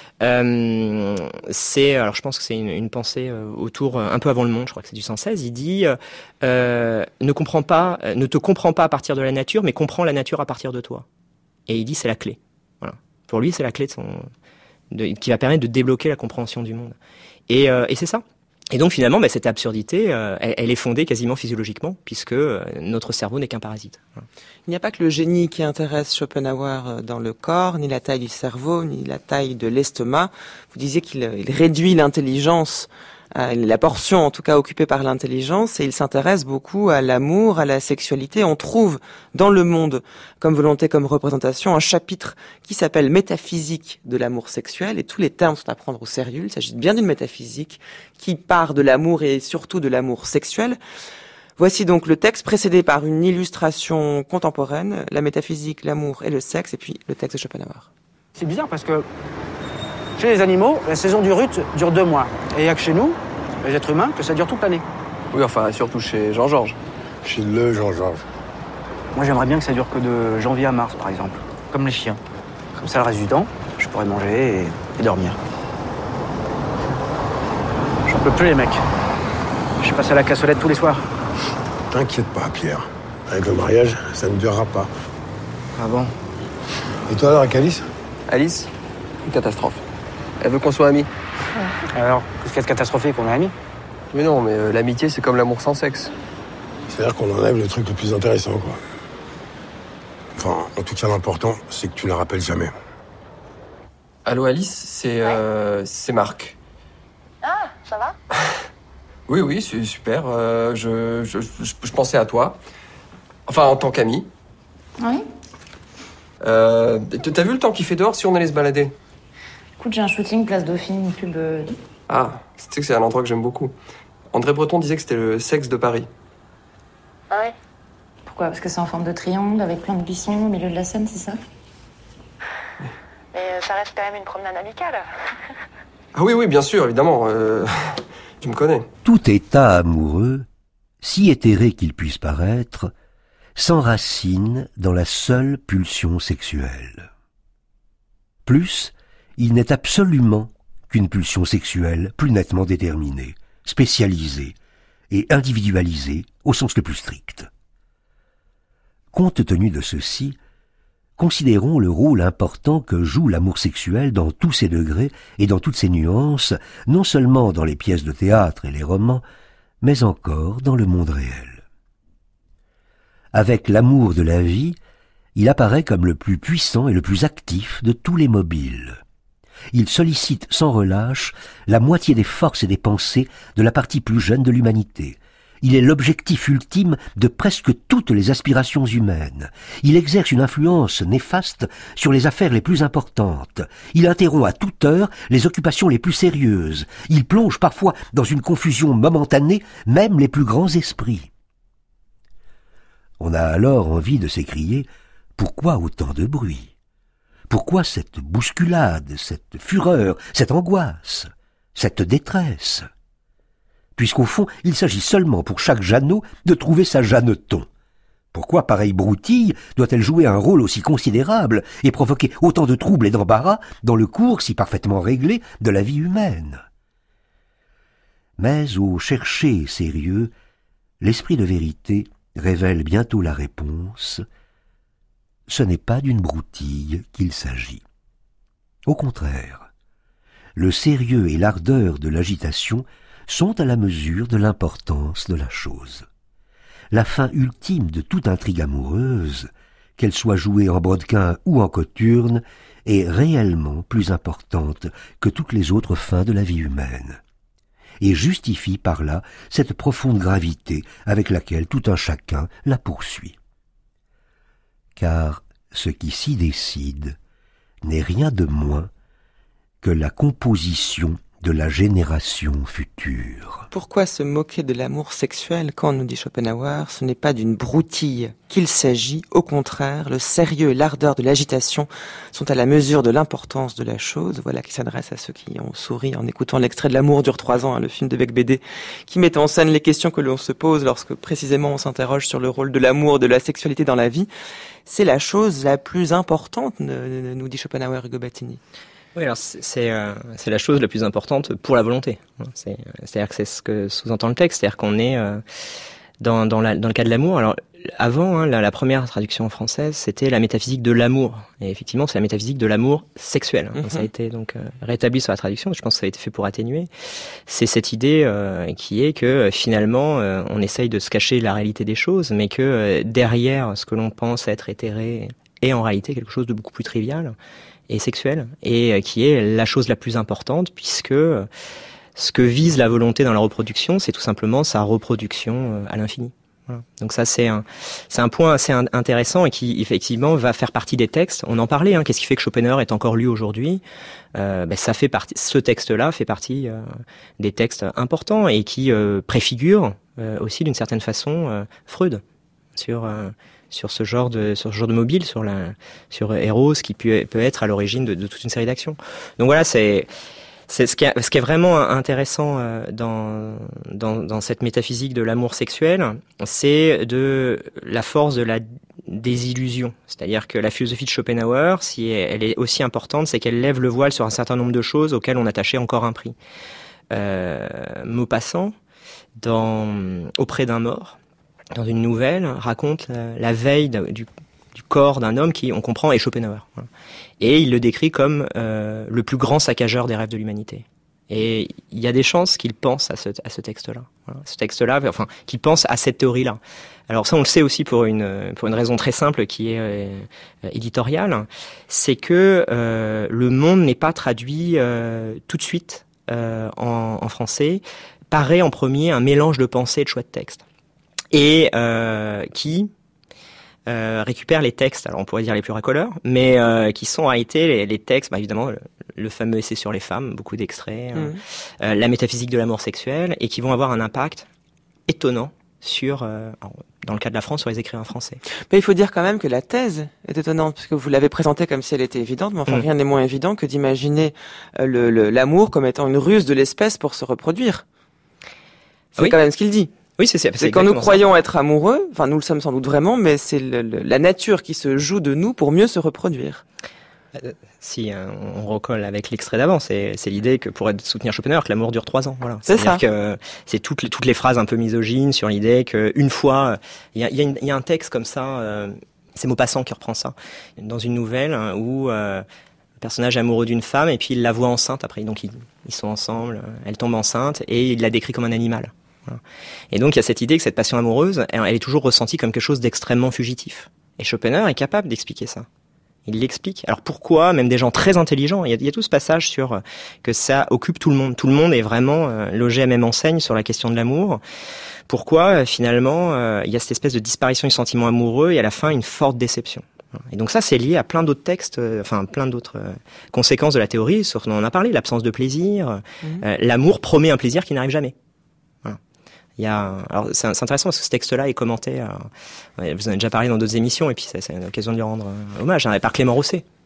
euh, c'est, alors je pense que c'est une, une pensée euh, autour, un peu avant le monde, je crois que c'est du cent seize, il dit euh, ne comprends pas, ne te comprends pas à partir de la nature, mais comprends la nature à partir de toi. Et il dit c'est la clé. Voilà. Pour lui, c'est la clé de son, de, qui va permettre de débloquer la compréhension du monde. Et, euh, et c'est ça. Et donc finalement, bah, cette absurdité, euh, elle, elle est fondée quasiment physiologiquement, puisque euh, notre cerveau n'est qu'un parasite. Voilà. Il n'y a pas que le génie qui intéresse Schopenhauer dans le corps, ni la taille du cerveau, ni la taille de l'estomac. Vous disiez qu'il il réduit l'intelligence, euh, la portion en tout cas occupée par l'intelligence, et il s'intéresse beaucoup à l'amour, à la sexualité. On trouve dans Le Monde, comme volonté, comme représentation, un chapitre qui s'appelle « Métaphysique de l'amour sexuel », et tous les termes sont à prendre au sérieux. Il s'agit bien d'une métaphysique qui part de l'amour et surtout de l'amour sexuel. Voici donc le texte précédé par une illustration contemporaine, la métaphysique, l'amour et le sexe, et puis le texte de Schopenhauer. C'est bizarre parce que chez les animaux, la saison du rut dure deux mois. Et il n'y a que chez nous, les êtres humains, que ça dure toute l'année. Oui, enfin, surtout chez Jean-Georges. Chez le Jean-Georges. Moi, j'aimerais bien que ça dure que de janvier à mars, par exemple. Comme les chiens. Comme ça, le reste du temps, je pourrais manger et, et dormir. J'en peux plus, les mecs. Je passe à la cassolette tous les soirs. T'inquiète pas, Pierre. Avec le mariage, ça ne durera pas. Ah bon? Et toi, alors, avec Alice? Alice, une catastrophe. Elle veut qu'on soit amis. Alors, qu'est-ce qu'il y a de catastrophique qu'on est amis? Mais non, mais euh, l'amitié, c'est comme l'amour sans sexe. C'est-à-dire qu'on enlève le truc le plus intéressant, quoi. Enfin, en tout cas, l'important, c'est que tu la rappelles jamais. Allô, Alice, c'est euh, c'est Marc. Ah, ça va? Oui, oui, c'est super. Euh, je, je, je, je pensais à toi. Enfin, en tant qu'ami. Oui. Euh, t'as vu le temps qu'il fait dehors si on allait se balader? Écoute, j'ai un shooting, place Dauphine, une pub... Euh... Ah, tu sais que c'est un endroit que j'aime beaucoup. André Breton disait que c'était le sexe de Paris. Ah ouais? Pourquoi? Parce que c'est en forme de triangle, avec plein de buissons au milieu de la Seine, c'est ça? Mais euh, ça reste quand même une promenade amicale. Ah oui, oui, bien sûr, évidemment. Euh, tu me connais. Tout état amoureux, si éthéré qu'il puisse paraître, s'enracine dans la seule pulsion sexuelle. Plus, il n'est absolument qu'une pulsion sexuelle plus nettement déterminée, spécialisée et individualisée au sens le plus strict. Compte tenu de ceci, considérons le rôle important que joue l'amour sexuel dans tous ses degrés et dans toutes ses nuances, non seulement dans les pièces de théâtre et les romans, mais encore dans le monde réel. Avec l'amour de la vie, il apparaît comme le plus puissant et le plus actif de tous les mobiles. Il sollicite sans relâche la moitié des forces et des pensées de la partie plus jeune de l'humanité. Il est l'objectif ultime de presque toutes les aspirations humaines. Il exerce une influence néfaste sur les affaires les plus importantes. Il interrompt à toute heure les occupations les plus sérieuses. Il plonge parfois dans une confusion momentanée même les plus grands esprits. On a alors envie de s'écrier « Pourquoi autant de bruit ? Pourquoi cette bousculade, cette fureur, cette angoisse, cette détresse ?» puisqu'au fond, il s'agit seulement pour chaque Jeannot de trouver sa Jeanneton. Pourquoi pareille broutille doit-elle jouer un rôle aussi considérable et provoquer autant de troubles et d'embarras dans le cours si parfaitement réglé de la vie humaine? Mais au chercher sérieux, l'esprit de vérité révèle bientôt la réponse. Ce n'est pas d'une broutille qu'il s'agit. Au contraire, le sérieux et l'ardeur de l'agitation sont à la mesure de l'importance de la chose. La fin ultime de toute intrigue amoureuse, qu'elle soit jouée en brodequin ou en cothurne, est réellement plus importante que toutes les autres fins de la vie humaine, et justifie par là cette profonde gravité avec laquelle tout un chacun la poursuit. Car ce qui s'y décide n'est rien de moins que la composition de la génération future. Pourquoi se moquer de l'amour sexuel quand, nous dit Schopenhauer, ce n'est pas d'une broutille qu'il s'agit, au contraire, le sérieux et l'ardeur de l'agitation sont à la mesure de l'importance de la chose. Voilà qui s'adresse à ceux qui ont souri en écoutant l'extrait de L'amour dure trois ans, hein, le film de Beigbeder, qui met en scène les questions que l'on se pose lorsque précisément on s'interroge sur le rôle de l'amour, de la sexualité dans la vie. C'est la chose la plus importante, nous dit Schopenhauer, Hugo Battini. Oui, alors c'est c'est, euh, c'est la chose la plus importante pour la volonté. C'est, c'est-à-dire que c'est ce que sous-entend le texte, c'est-à-dire qu'on est euh, dans dans, la, dans le cas de l'amour. Alors avant, hein, la, la première traduction française, c'était la métaphysique de l'amour, et effectivement, c'est la métaphysique de l'amour sexuel. Mm-hmm. Ça a été donc euh, rétabli sur la traduction. Je pense que ça a été fait pour atténuer. C'est cette idée euh, qui est que finalement, euh, on essaye de se cacher la réalité des choses, mais que euh, derrière ce que l'on pense être éthéré est en réalité quelque chose de beaucoup plus trivial et sexuelle, et qui est la chose la plus importante, puisque ce que vise la volonté dans la reproduction, c'est tout simplement sa reproduction à l'infini. Voilà. Donc ça, c'est un, c'est un point assez intéressant et qui, effectivement, va faire partie des textes. On en parlait, hein, qu'est-ce qui fait que Schopenhauer est encore lu aujourd'hui? euh, ben, ça fait partie, ce texte-là fait partie euh, des textes importants et qui euh, préfigure euh, aussi, d'une certaine façon, euh, Freud, sur... Euh, sur ce genre de sur ce genre de mobile, sur la sur Eros, qui peut, peut être à l'origine de, de toute une série d'actions. Donc voilà, c'est c'est ce qui est, ce qui est vraiment intéressant dans dans dans cette métaphysique de l'amour sexuel, c'est de la force de la désillusion. C'est-à-dire que la philosophie de Schopenhauer, si elle est aussi importante, c'est qu'elle lève le voile sur un certain nombre de choses auxquelles on attachait encore un prix. Euh, Maupassant, dans Auprès d'un mort, dans une nouvelle, raconte la, la veille de, du, du corps d'un homme qui, on comprend, est Schopenhauer. Voilà. Et il le décrit comme euh, le plus grand saccageur des rêves de l'humanité. Et il y a des chances qu'il pense à ce, à ce texte-là. Voilà. Ce texte-là, enfin, qu'il pense à cette théorie-là. Alors ça, on le sait aussi pour une, pour une raison très simple qui est euh, éditoriale. C'est que euh, le monde n'est pas traduit euh, tout de suite euh, en, en français. Paraît en premier un mélange de pensée et de choix de texte. Et euh, qui euh, récupère les textes, alors on pourrait dire les plus racoleurs, mais euh, qui sont en réalité les, les textes, bah évidemment le, le fameux essai sur les femmes, beaucoup d'extraits, mmh. euh, la métaphysique de l'amour sexuel, et qui vont avoir un impact étonnant sur, euh, dans le cas de la France, sur les écrivains français. Mais il faut dire quand même que la thèse est étonnante, parce que vous l'avez présentée comme si elle était évidente, mais enfin mmh. rien n'est moins évident que d'imaginer le, le, l'amour comme étant une ruse de l'espèce pour se reproduire. C'est oui. quand même ce qu'il dit. Oui, c'est, c'est, c'est quand nous croyons ça. être amoureux, enfin nous le sommes sans doute vraiment, mais c'est le, le, la nature qui se joue de nous pour mieux se reproduire. Euh, si euh, on recolle avec l'extrait d'avant, c'est, c'est l'idée que pour soutenir Schopenhauer, que l'amour dure trois ans. Voilà. C'est ça. Que c'est toutes les, toutes les phrases un peu misogynes sur l'idée qu'une fois, il y a, y, a y a un texte comme ça, euh, c'est Maupassant qui reprend ça, dans une nouvelle hein, où euh, le personnage est amoureux d'une femme et puis il la voit enceinte après, donc ils, ils sont ensemble, elle tombe enceinte et il la décrit comme un animal. Voilà. Et donc il y a cette idée que cette passion amoureuse, elle, elle est toujours ressentie comme quelque chose d'extrêmement fugitif. Et Schopenhauer est capable d'expliquer ça. Il l'explique. Alors pourquoi, même des gens très intelligents, il y a, il y a tout ce passage sur euh, que ça occupe tout le monde. Tout le monde est vraiment euh, logé à la même enseigne sur la question de l'amour. Pourquoi, euh, finalement, euh, il y a cette espèce de disparition du sentiment amoureux et à la fin une forte déception. Et donc ça, c'est lié à plein d'autres textes, euh, enfin plein d'autres euh, conséquences de la théorie, sur on en a parlé, l'absence de plaisir. Mmh. Euh, l'amour promet un plaisir qui n'arrive jamais. Il y a, alors c'est, c'est intéressant parce que ce texte-là est commenté, euh, vous en avez déjà parlé dans d'autres émissions et puis c'est, c'est une occasion de lui rendre euh, hommage, hein, par Clément Rosset.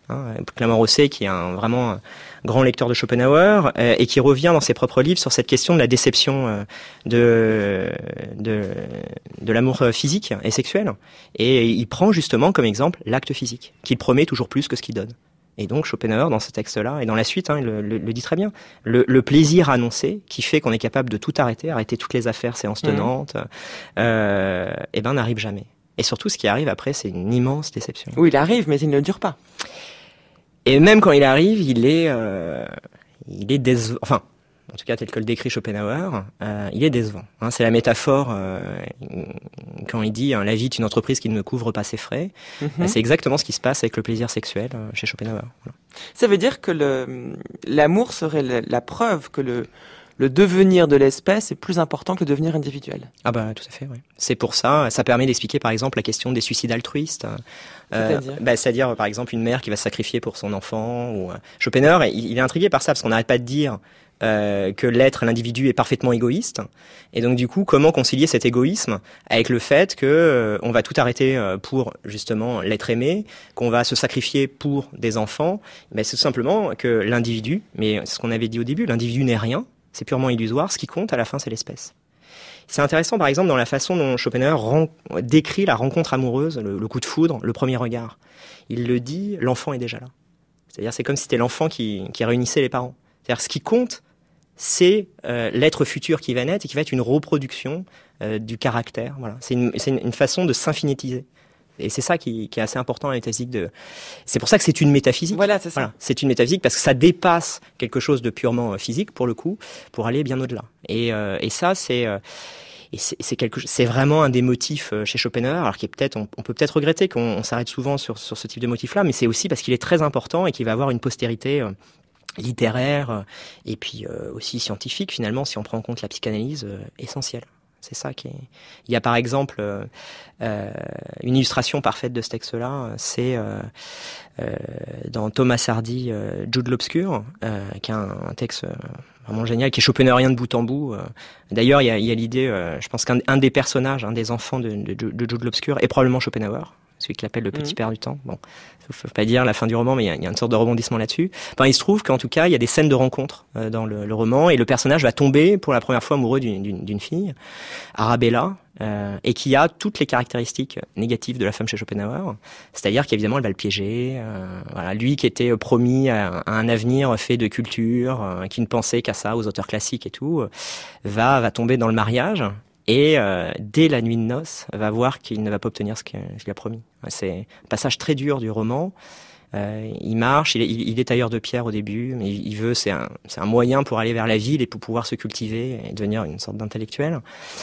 Hein, Clément Rosset, qui est un vraiment un grand lecteur de Schopenhauer euh, et qui revient dans ses propres livres sur cette question de la déception euh, de, de de l'amour physique et sexuel. Et il prend justement comme exemple l'acte physique, qu'il promet toujours plus que ce qu'il donne. Et donc Schopenhauer, dans ce texte-là, et dans la suite, hein, il le, le, le dit très bien, le, le plaisir annoncé, qui fait qu'on est capable de tout arrêter, arrêter toutes les affaires séances tenantes, mmh. euh, eh ben, n'arrive jamais. Et surtout, ce qui arrive après, c'est une immense déception. Oui, il arrive, mais il ne dure pas. Et même quand il arrive, il est, euh, il est décevant. Enfin, en tout cas, tel que le décrit Schopenhauer, euh, il est décevant. Hein, c'est la métaphore euh, quand il dit hein, « la vie est une entreprise qui ne couvre pas ses frais mm-hmm. ». C'est exactement ce qui se passe avec le plaisir sexuel euh, chez Schopenhauer. Voilà. Ça veut dire que le, l'amour serait la, la preuve que le, le devenir de l'espèce est plus important que le devenir individuel. Ah bah tout à fait, oui. C'est pour ça, ça permet d'expliquer par exemple la question des suicides altruistes. C'est-à-dire euh, bah, C'est-à-dire par exemple une mère qui va se sacrifier pour son enfant. Ou, euh, Schopenhauer, il, il est intrigué par ça parce qu'on n'arrête pas de dire euh, que l'être, l'individu est parfaitement égoïste. Et donc du coup, comment concilier cet égoïsme avec le fait que euh, on va tout arrêter euh, pour justement l'être aimé, qu'on va se sacrifier pour des enfants. Ben, c'est tout simplement que l'individu, mais c'est ce qu'on avait dit au début, l'individu n'est rien. C'est purement illusoire. Ce qui compte, à la fin, c'est l'espèce. C'est intéressant, par exemple, dans la façon dont Schopenhauer ren- décrit la rencontre amoureuse, le, le coup de foudre, le premier regard. Il le dit, l'enfant est déjà là. C'est-à-dire, c'est comme si c'était l'enfant qui, qui réunissait les parents. C'est-à-dire, ce qui compte, c'est euh, l'être futur qui va naître et qui va être une reproduction euh, du caractère. Voilà. C'est, une, c'est une, une façon de s'infinitéiser. Et c'est ça qui, qui est assez important dans la métaphysique de. C'est pour ça que c'est une métaphysique. Voilà, c'est ça. Voilà, c'est une métaphysique parce que ça dépasse quelque chose de purement physique pour le coup, pour aller bien au-delà. Et, euh, et ça, c'est, euh, et c'est, c'est quelque, c'est vraiment un des motifs chez Schopenhauer. Alors qui est peut-être, on, on peut peut-être regretter qu'on on s'arrête souvent sur sur ce type de motif-là, mais c'est aussi parce qu'il est très important et qu'il va avoir une postérité euh, littéraire euh, et puis euh, aussi scientifique finalement, si on prend en compte la psychanalyse euh, essentielle. C'est ça qui est... Il y a par exemple euh, euh, une illustration parfaite de ce texte-là, c'est euh, euh, dans Thomas Hardy, euh, Jude l'Obscur, euh, qui est un, un texte euh, vraiment génial, qui est Schopenhauerien de bout en bout. Euh. D'ailleurs, il y a, il y a l'idée, euh, je pense qu'un un des personnages, un des enfants de, de, de Jude l'Obscur est probablement Schopenhauer, celui qui l'appelle le petit mmh. père du temps. Bon, faut pas dire la fin du roman, mais il y a, il y a une sorte de rebondissement là-dessus. Enfin, il se trouve qu'en tout cas, il y a des scènes de rencontre euh, dans le, le roman, et le personnage va tomber pour la première fois amoureux d'une, d'une, d'une fille, Arabella, euh, et qui a toutes les caractéristiques négatives de la femme chez Schopenhauer. C'est-à-dire qu'évidemment, elle va le piéger. Euh, voilà, lui qui était promis à, à un avenir fait de culture, euh, qui ne pensait qu'à ça, aux auteurs classiques et tout, euh, va va tomber dans le mariage. Et euh, dès la nuit de noces, va voir qu'il ne va pas obtenir ce qu'il a promis. C'est un passage très dur du roman. Euh, il marche, il est, il est tailleur de pierre au début, mais il veut, c'est un, c'est un moyen pour aller vers la ville et pour pouvoir se cultiver et devenir une sorte d'intellectuel.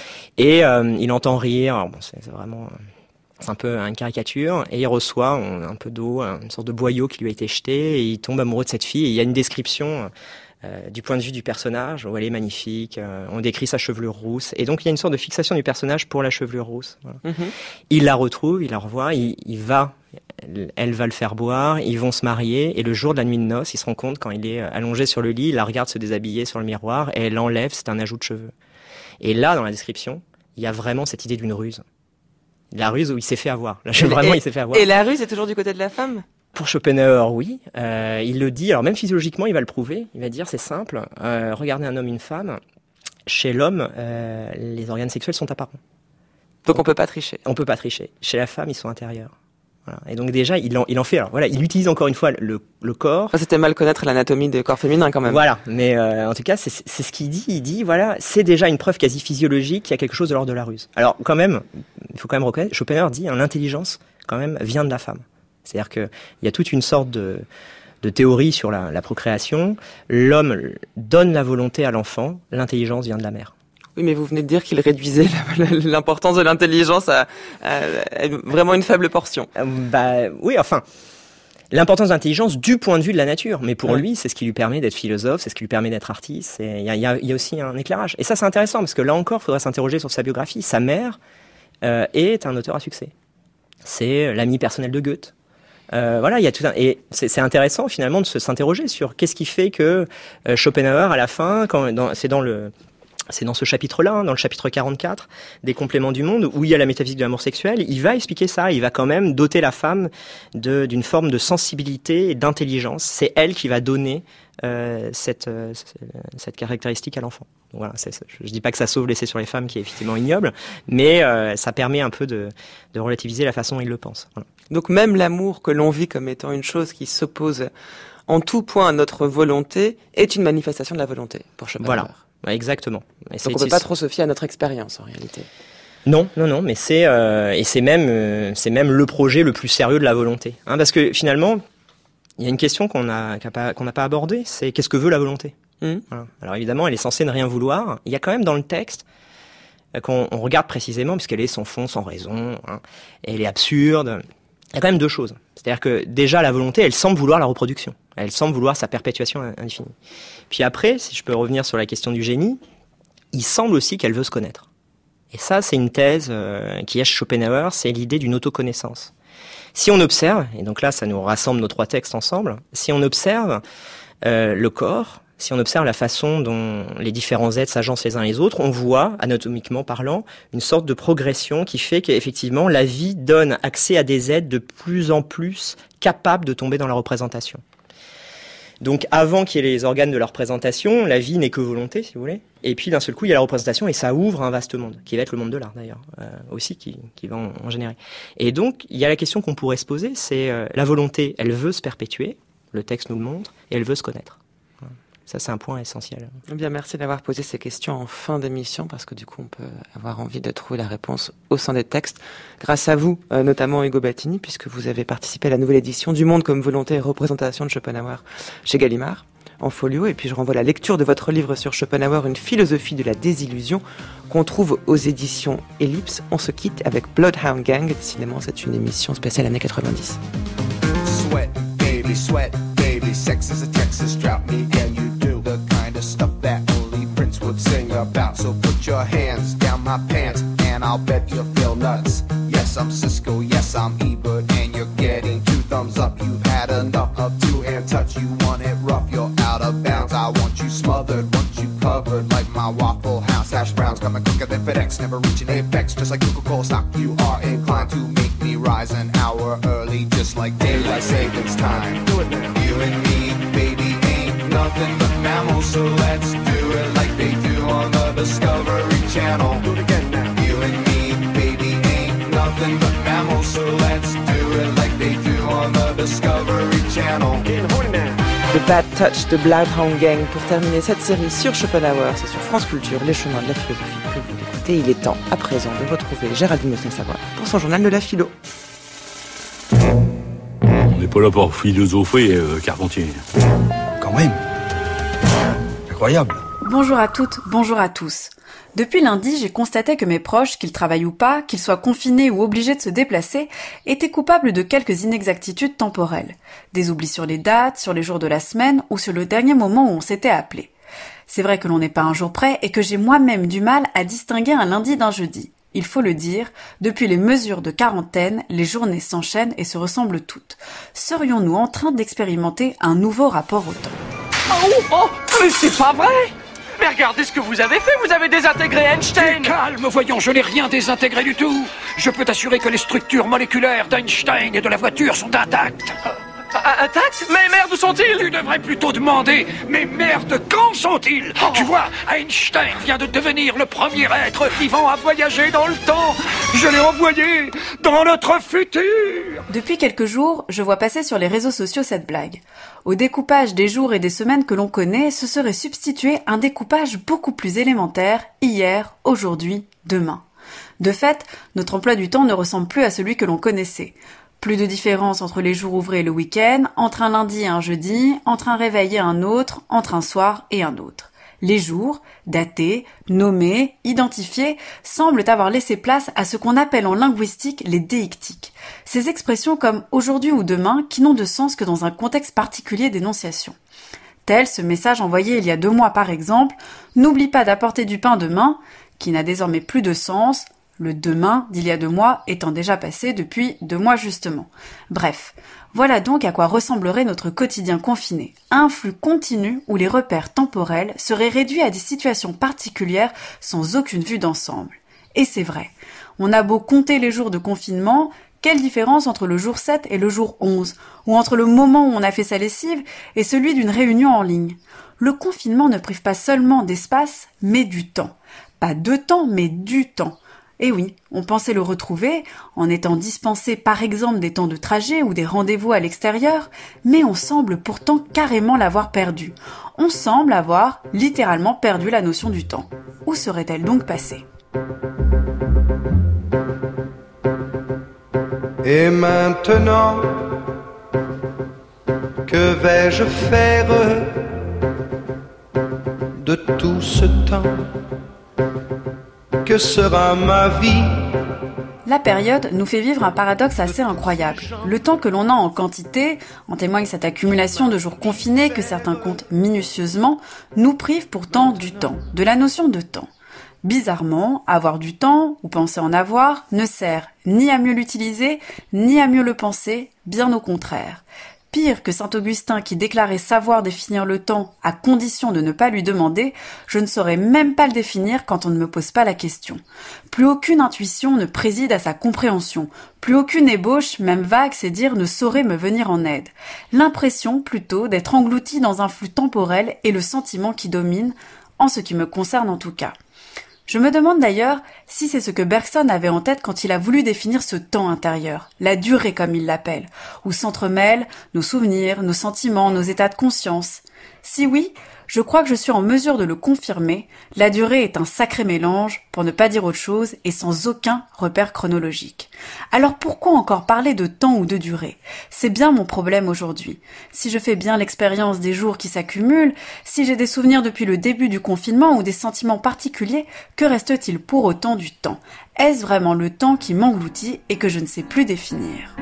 Et euh, il entend rire. Alors bon, c'est, c'est vraiment, c'est un peu une caricature. Et il reçoit un peu d'eau, une sorte de boyau qui lui a été jeté, et il tombe amoureux de cette fille. Et il y a une description. Euh, du point de vue du personnage, où elle est magnifique, euh, on décrit sa chevelure rousse, et donc il y a une sorte de fixation du personnage pour la chevelure rousse. Voilà. Mm-hmm. Il la retrouve, il la revoit, il, il va, elle va le faire boire, ils vont se marier, et le jour de la nuit de noces, il se rend compte quand il est allongé sur le lit, il la regarde se déshabiller sur le miroir, et elle enlève, c'est un ajout de cheveux. Et là, dans la description, il y a vraiment cette idée d'une ruse. La ruse où il s'est fait avoir. Là, vraiment, et, il s'est fait avoir. Et la ruse est toujours du côté de la femme ? Pour Schopenhauer, oui. Euh, il le dit, alors même physiologiquement, il va le prouver. Il va dire, c'est simple, euh, regardez un homme, une femme. Chez l'homme, euh, les organes sexuels sont apparents. Donc on peut pas tricher. On peut pas tricher. Chez la femme, ils sont intérieurs. Voilà. Et donc déjà, il en, il en fait. Alors voilà, il utilise encore une fois le, le corps. Enfin, c'était mal connaître l'anatomie du corps féminin quand même. Voilà, mais euh, en tout cas, c'est, c'est ce qu'il dit. Il dit, voilà, c'est déjà une preuve quasi physiologique qu'il y a quelque chose de l'ordre de la ruse. Alors quand même, il faut quand même reconnaître, Schopenhauer dit, hein, l'intelligence quand même vient de la femme. C'est-à-dire qu'il y a toute une sorte de, de théorie sur la, la procréation. L'homme donne la volonté à l'enfant, l'intelligence vient de la mère. Oui, mais vous venez de dire qu'il réduisait l'importance de l'intelligence à, à, à vraiment une faible portion. Euh, bah oui, enfin, l'importance de l'intelligence du point de vue de la nature. Mais pour ouais. lui, c'est ce qui lui permet d'être philosophe, c'est ce qui lui permet d'être artiste. Il y a, y, a, y a aussi un éclairage. Et ça, c'est intéressant, parce que là encore, il faudrait s'interroger sur sa biographie. Sa mère euh, est un auteur à succès. C'est l'ami personnel de Goethe. Euh, voilà, il y a tout un... et c'est, c'est intéressant finalement de se s'interroger sur qu'est-ce qui fait que euh, Schopenhauer à la fin, quand dans, c'est dans le c'est dans ce chapitre-là, hein, dans le chapitre quarante-quatre, des compléments du monde, où il y a la métaphysique de l'amour sexuel, il va expliquer ça, il va quand même doter la femme de, d'une forme de sensibilité et d'intelligence. C'est elle qui va donner euh, cette, euh, cette caractéristique à l'enfant. Donc voilà, c'est, je ne dis pas que ça sauve l'essai sur les femmes, qui est effectivement ignoble, mais euh, ça permet un peu de, de relativiser la façon dont il le pense. Voilà. Donc même l'amour que l'on vit comme étant une chose qui s'oppose en tout point à notre volonté est une manifestation de la volonté, pour Schopenhauer. Voilà. Exactement. Et donc on ne peut pas trop se fier à notre expérience en réalité. Non, non, non, mais c'est euh, et c'est même euh, c'est même le projet le plus sérieux de la volonté, hein, parce que finalement il y a une question qu'on a qu'on n'a pas, qu'on n'a pas abordée, c'est qu'est-ce que veut la volonté. Mmh. Voilà. Alors évidemment, elle est censée ne rien vouloir. Il y a quand même dans le texte euh, qu'on on regarde précisément, puisqu'elle est sans fond, sans raison, hein, elle est absurde. Il y a quand même deux choses. C'est-à-dire que déjà la volonté, elle semble vouloir la reproduction. Elle semble vouloir sa perpétuation infinie. Puis après, si je peux revenir sur la question du génie, il semble aussi qu'elle veut se connaître. Et ça, c'est une thèse euh, qui est chez Schopenhauer, c'est l'idée d'une autoconnaissance. Si on observe, et donc là, ça nous rassemble nos trois textes ensemble, si on observe euh, le corps, si on observe la façon dont les différents êtres s'agencent les uns les autres, on voit, anatomiquement parlant, une sorte de progression qui fait qu'effectivement, la vie donne accès à des êtres de plus en plus capables de tomber dans la représentation. Donc avant qu'il y ait les organes de la représentation, la vie n'est que volonté, si vous voulez. Et puis d'un seul coup, il y a la représentation et ça ouvre un vaste monde, qui va être le monde de l'art d'ailleurs, euh, aussi, qui, qui va en, en générer. Et donc, il y a la question qu'on pourrait se poser, c'est euh, la volonté, elle veut se perpétuer, le texte nous le montre, et elle veut se connaître. Ça, c'est un point essentiel. Eh bien, merci d'avoir posé ces questions en fin d'émission, parce que du coup, on peut avoir envie de trouver la réponse au sein des textes. Grâce à vous, euh, notamment Hugo Battini, puisque vous avez participé à la nouvelle édition du Monde comme volonté et représentation de Schopenhauer chez Gallimard, en folio. Et puis, je renvoie la lecture de votre livre sur Schopenhauer, Une philosophie de la désillusion, qu'on trouve aux éditions Ellipse. On se quitte avec Bloodhound Gang. Décidément, c'est une émission spéciale années quatre-vingt-dix. Sweat, baby, sweat, baby, sex is a Texas drought, me and you do the kind of stuff that only Prince would sing about. So put your hands down my pants and I'll bet you'll feel nuts. Yes, I'm Cisco, yes, I'm Ebert, and you're getting two thumbs up. You've had enough of two-hand touch, you want it rough, you're out of bounds. I want you smothered, want you covered like my Waffle House. Hash browns coming quicker than FedEx, never reaching apex, just like Coca-Cola stock. You are inclined to make me rise an hour early, just like daylight savings time. Do it now. You and me, baby, ain't nothing but mammals, so let's do it like they do on the Discovery Channel. Do it again now. You and me, baby, ain't nothing but mammals, so let's do it like they do on the Discovery Channel. Getting horny now. The Bad Touch de Bloodhound Gang pour terminer cette série sur Schopenhauer. C'est sur France Culture, les chemins de la philosophie que vous écoutez. Il est temps à présent de retrouver Géraldine Mossin-Savoie pour son journal de la philo. On n'est pas là pour philosopher, euh, Carpentier. Quand même. Incroyable. Bonjour à toutes, bonjour à tous. Depuis lundi, j'ai constaté que mes proches, qu'ils travaillent ou pas, qu'ils soient confinés ou obligés de se déplacer, étaient coupables de quelques inexactitudes temporelles. Des oublis sur les dates, sur les jours de la semaine ou sur le dernier moment où on s'était appelé. C'est vrai que l'on n'est pas un jour près et que j'ai moi-même du mal à distinguer un lundi d'un jeudi. Il faut le dire, depuis les mesures de quarantaine, les journées s'enchaînent et se ressemblent toutes. Serions-nous en train d'expérimenter un nouveau rapport au temps ? Oh, oh, mais c'est pas vrai! Mais regardez ce que vous avez fait, vous avez désintégré Einstein. Calme, voyons, je n'ai rien désintégré du tout. Je peux t'assurer que les structures moléculaires d'Einstein et de la voiture sont intactes. Intacts? Mais merde, où sont-ils? Tu devrais plutôt demander, mais merde, quand sont-ils? oh. Tu vois, Einstein vient de devenir le premier être vivant à voyager dans le temps. Je l'ai envoyé dans notre futur. Depuis quelques jours, je vois passer sur les réseaux sociaux cette blague. Au découpage des jours et des semaines que l'on connaît, se serait substitué un découpage beaucoup plus élémentaire, hier, aujourd'hui, demain. De fait, notre emploi du temps ne ressemble plus à celui que l'on connaissait. Plus de différence entre les jours ouvrés et le week-end, entre un lundi et un jeudi, entre un réveil et un autre, entre un soir et un autre. Les jours, datés, nommés, identifiés, semblent avoir laissé place à ce qu'on appelle en linguistique les déictiques. Ces expressions comme « aujourd'hui » ou « demain » qui n'ont de sens que dans un contexte particulier d'énonciation. Tel ce message envoyé il y a deux mois par exemple « N'oublie pas d'apporter du pain demain » qui n'a désormais plus de sens Le demain d'il y a deux mois étant déjà passé depuis deux mois justement. Bref, voilà donc à quoi ressemblerait notre quotidien confiné. Un flux continu où les repères temporels seraient réduits à des situations particulières sans aucune vue d'ensemble. Et c'est vrai, on a beau compter les jours de confinement, quelle différence entre le jour sept et le jour onze, ou entre le moment où on a fait sa lessive et celui d'une réunion en ligne. Le confinement ne prive pas seulement d'espace, mais du temps. Pas de temps, mais du temps. Et oui, on pensait le retrouver en étant dispensé par exemple des temps de trajet ou des rendez-vous à l'extérieur, mais on semble pourtant carrément l'avoir perdu. On semble avoir littéralement perdu la notion du temps. Où serait-elle donc passée ? Et maintenant, que vais-je faire de tout ce temps? Que sera ma vie? La période nous fait vivre un paradoxe assez incroyable. Le temps que l'on a en quantité, en témoigne cette accumulation de jours confinés que certains comptent minutieusement, nous prive pourtant du temps, de la notion de temps. Bizarrement, avoir du temps, ou penser en avoir, ne sert ni à mieux l'utiliser, ni à mieux le penser, bien au contraire. Pire que saint Augustin qui déclarait savoir définir le temps à condition de ne pas lui demander, je ne saurais même pas le définir quand on ne me pose pas la question. Plus aucune intuition ne préside à sa compréhension, plus aucune ébauche, même vague, c'est dire, ne saurait me venir en aide. L'impression, plutôt, d'être englouti dans un flux temporel est le sentiment qui domine, en ce qui me concerne en tout cas. Je me demande d'ailleurs si c'est ce que Bergson avait en tête quand il a voulu définir ce temps intérieur, la durée comme il l'appelle, où s'entremêlent nos souvenirs, nos sentiments, nos états de conscience. Si oui, je crois que je suis en mesure de le confirmer, la durée est un sacré mélange, pour ne pas dire autre chose, et sans aucun repère chronologique. Alors pourquoi encore parler de temps ou de durée? C'est bien mon problème aujourd'hui. Si je fais bien l'expérience des jours qui s'accumulent, si j'ai des souvenirs depuis le début du confinement ou des sentiments particuliers, que reste-t-il pour autant du temps? Est-ce vraiment le temps qui m'engloutit et que je ne sais plus définir?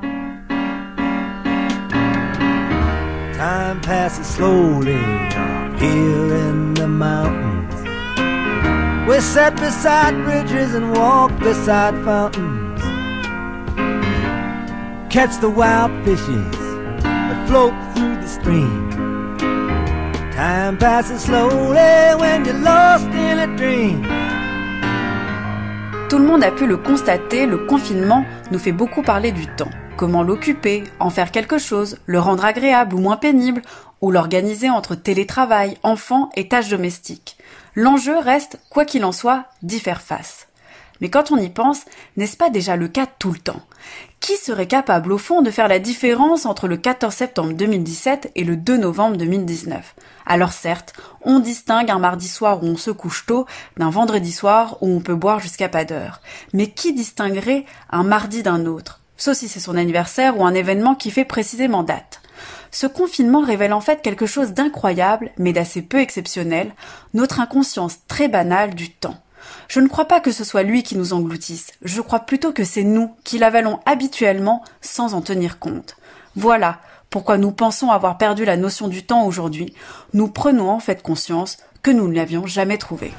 Time passes slowly up here in the mountains. We sat beside bridges and walk beside fountains. Catch the wild fishes that float through the stream. Time passes slowly when you're lost in a dream. Tout le monde a pu le constater, le confinement nous fait beaucoup parler du temps. Comment l'occuper, en faire quelque chose, le rendre agréable ou moins pénible, ou l'organiser entre télétravail, enfants et tâches domestiques. L'enjeu reste, quoi qu'il en soit, d'y faire face. Mais quand on y pense, n'est-ce pas déjà le cas tout le temps? Qui serait capable au fond de faire la différence entre le quatorze septembre deux mille dix-sept et le deux novembre deux mille dix-neuf? Alors certes, on distingue un mardi soir où on se couche tôt d'un vendredi soir où on peut boire jusqu'à pas d'heure. Mais qui distinguerait un mardi d'un autre? Sauf si c'est son anniversaire ou un événement qui fait précisément date. Ce confinement révèle en fait quelque chose d'incroyable, mais d'assez peu exceptionnel, notre inconscience très banale du temps. Je ne crois pas que ce soit lui qui nous engloutisse, je crois plutôt que c'est nous qui l'avalons habituellement sans en tenir compte. Voilà pourquoi nous pensons avoir perdu la notion du temps aujourd'hui, nous prenons en fait conscience que nous ne l'avions jamais trouvée.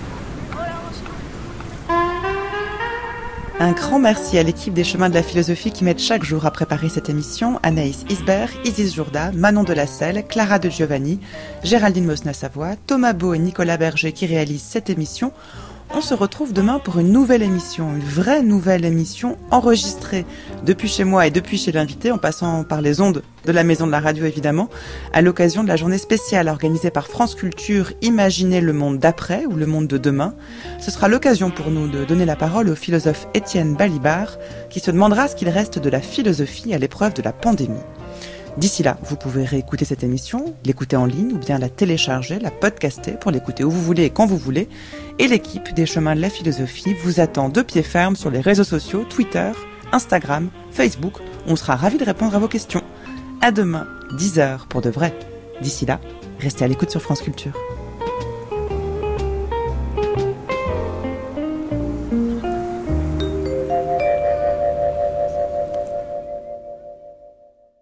Un grand merci à l'équipe des Chemins de la Philosophie qui m'aide chaque jour à préparer cette émission. Anaïs Isbert, Isis Jourda, Manon Delacelle, Clara de Giovanni, Géraldine Mosna-Savoie, Thomas Beau et Nicolas Berger qui réalisent cette émission. On se retrouve demain pour une nouvelle émission, une vraie nouvelle émission enregistrée depuis chez moi et depuis chez l'invité, en passant par les ondes de la Maison de la Radio évidemment, à l'occasion de la journée spéciale organisée par France Culture, Imaginez le monde d'après ou le monde de demain. Ce sera l'occasion pour nous de donner la parole au philosophe Étienne Balibar, qui se demandera ce qu'il reste de la philosophie à l'épreuve de la pandémie. D'ici là, vous pouvez réécouter cette émission, l'écouter en ligne ou bien la télécharger, la podcaster pour l'écouter où vous voulez et quand vous voulez. Et l'équipe des Chemins de la Philosophie vous attend de pied ferme sur les réseaux sociaux, Twitter, Instagram, Facebook. On sera ravis de répondre à vos questions. À demain, dix heures pour de vrai. D'ici là, restez à l'écoute sur France Culture.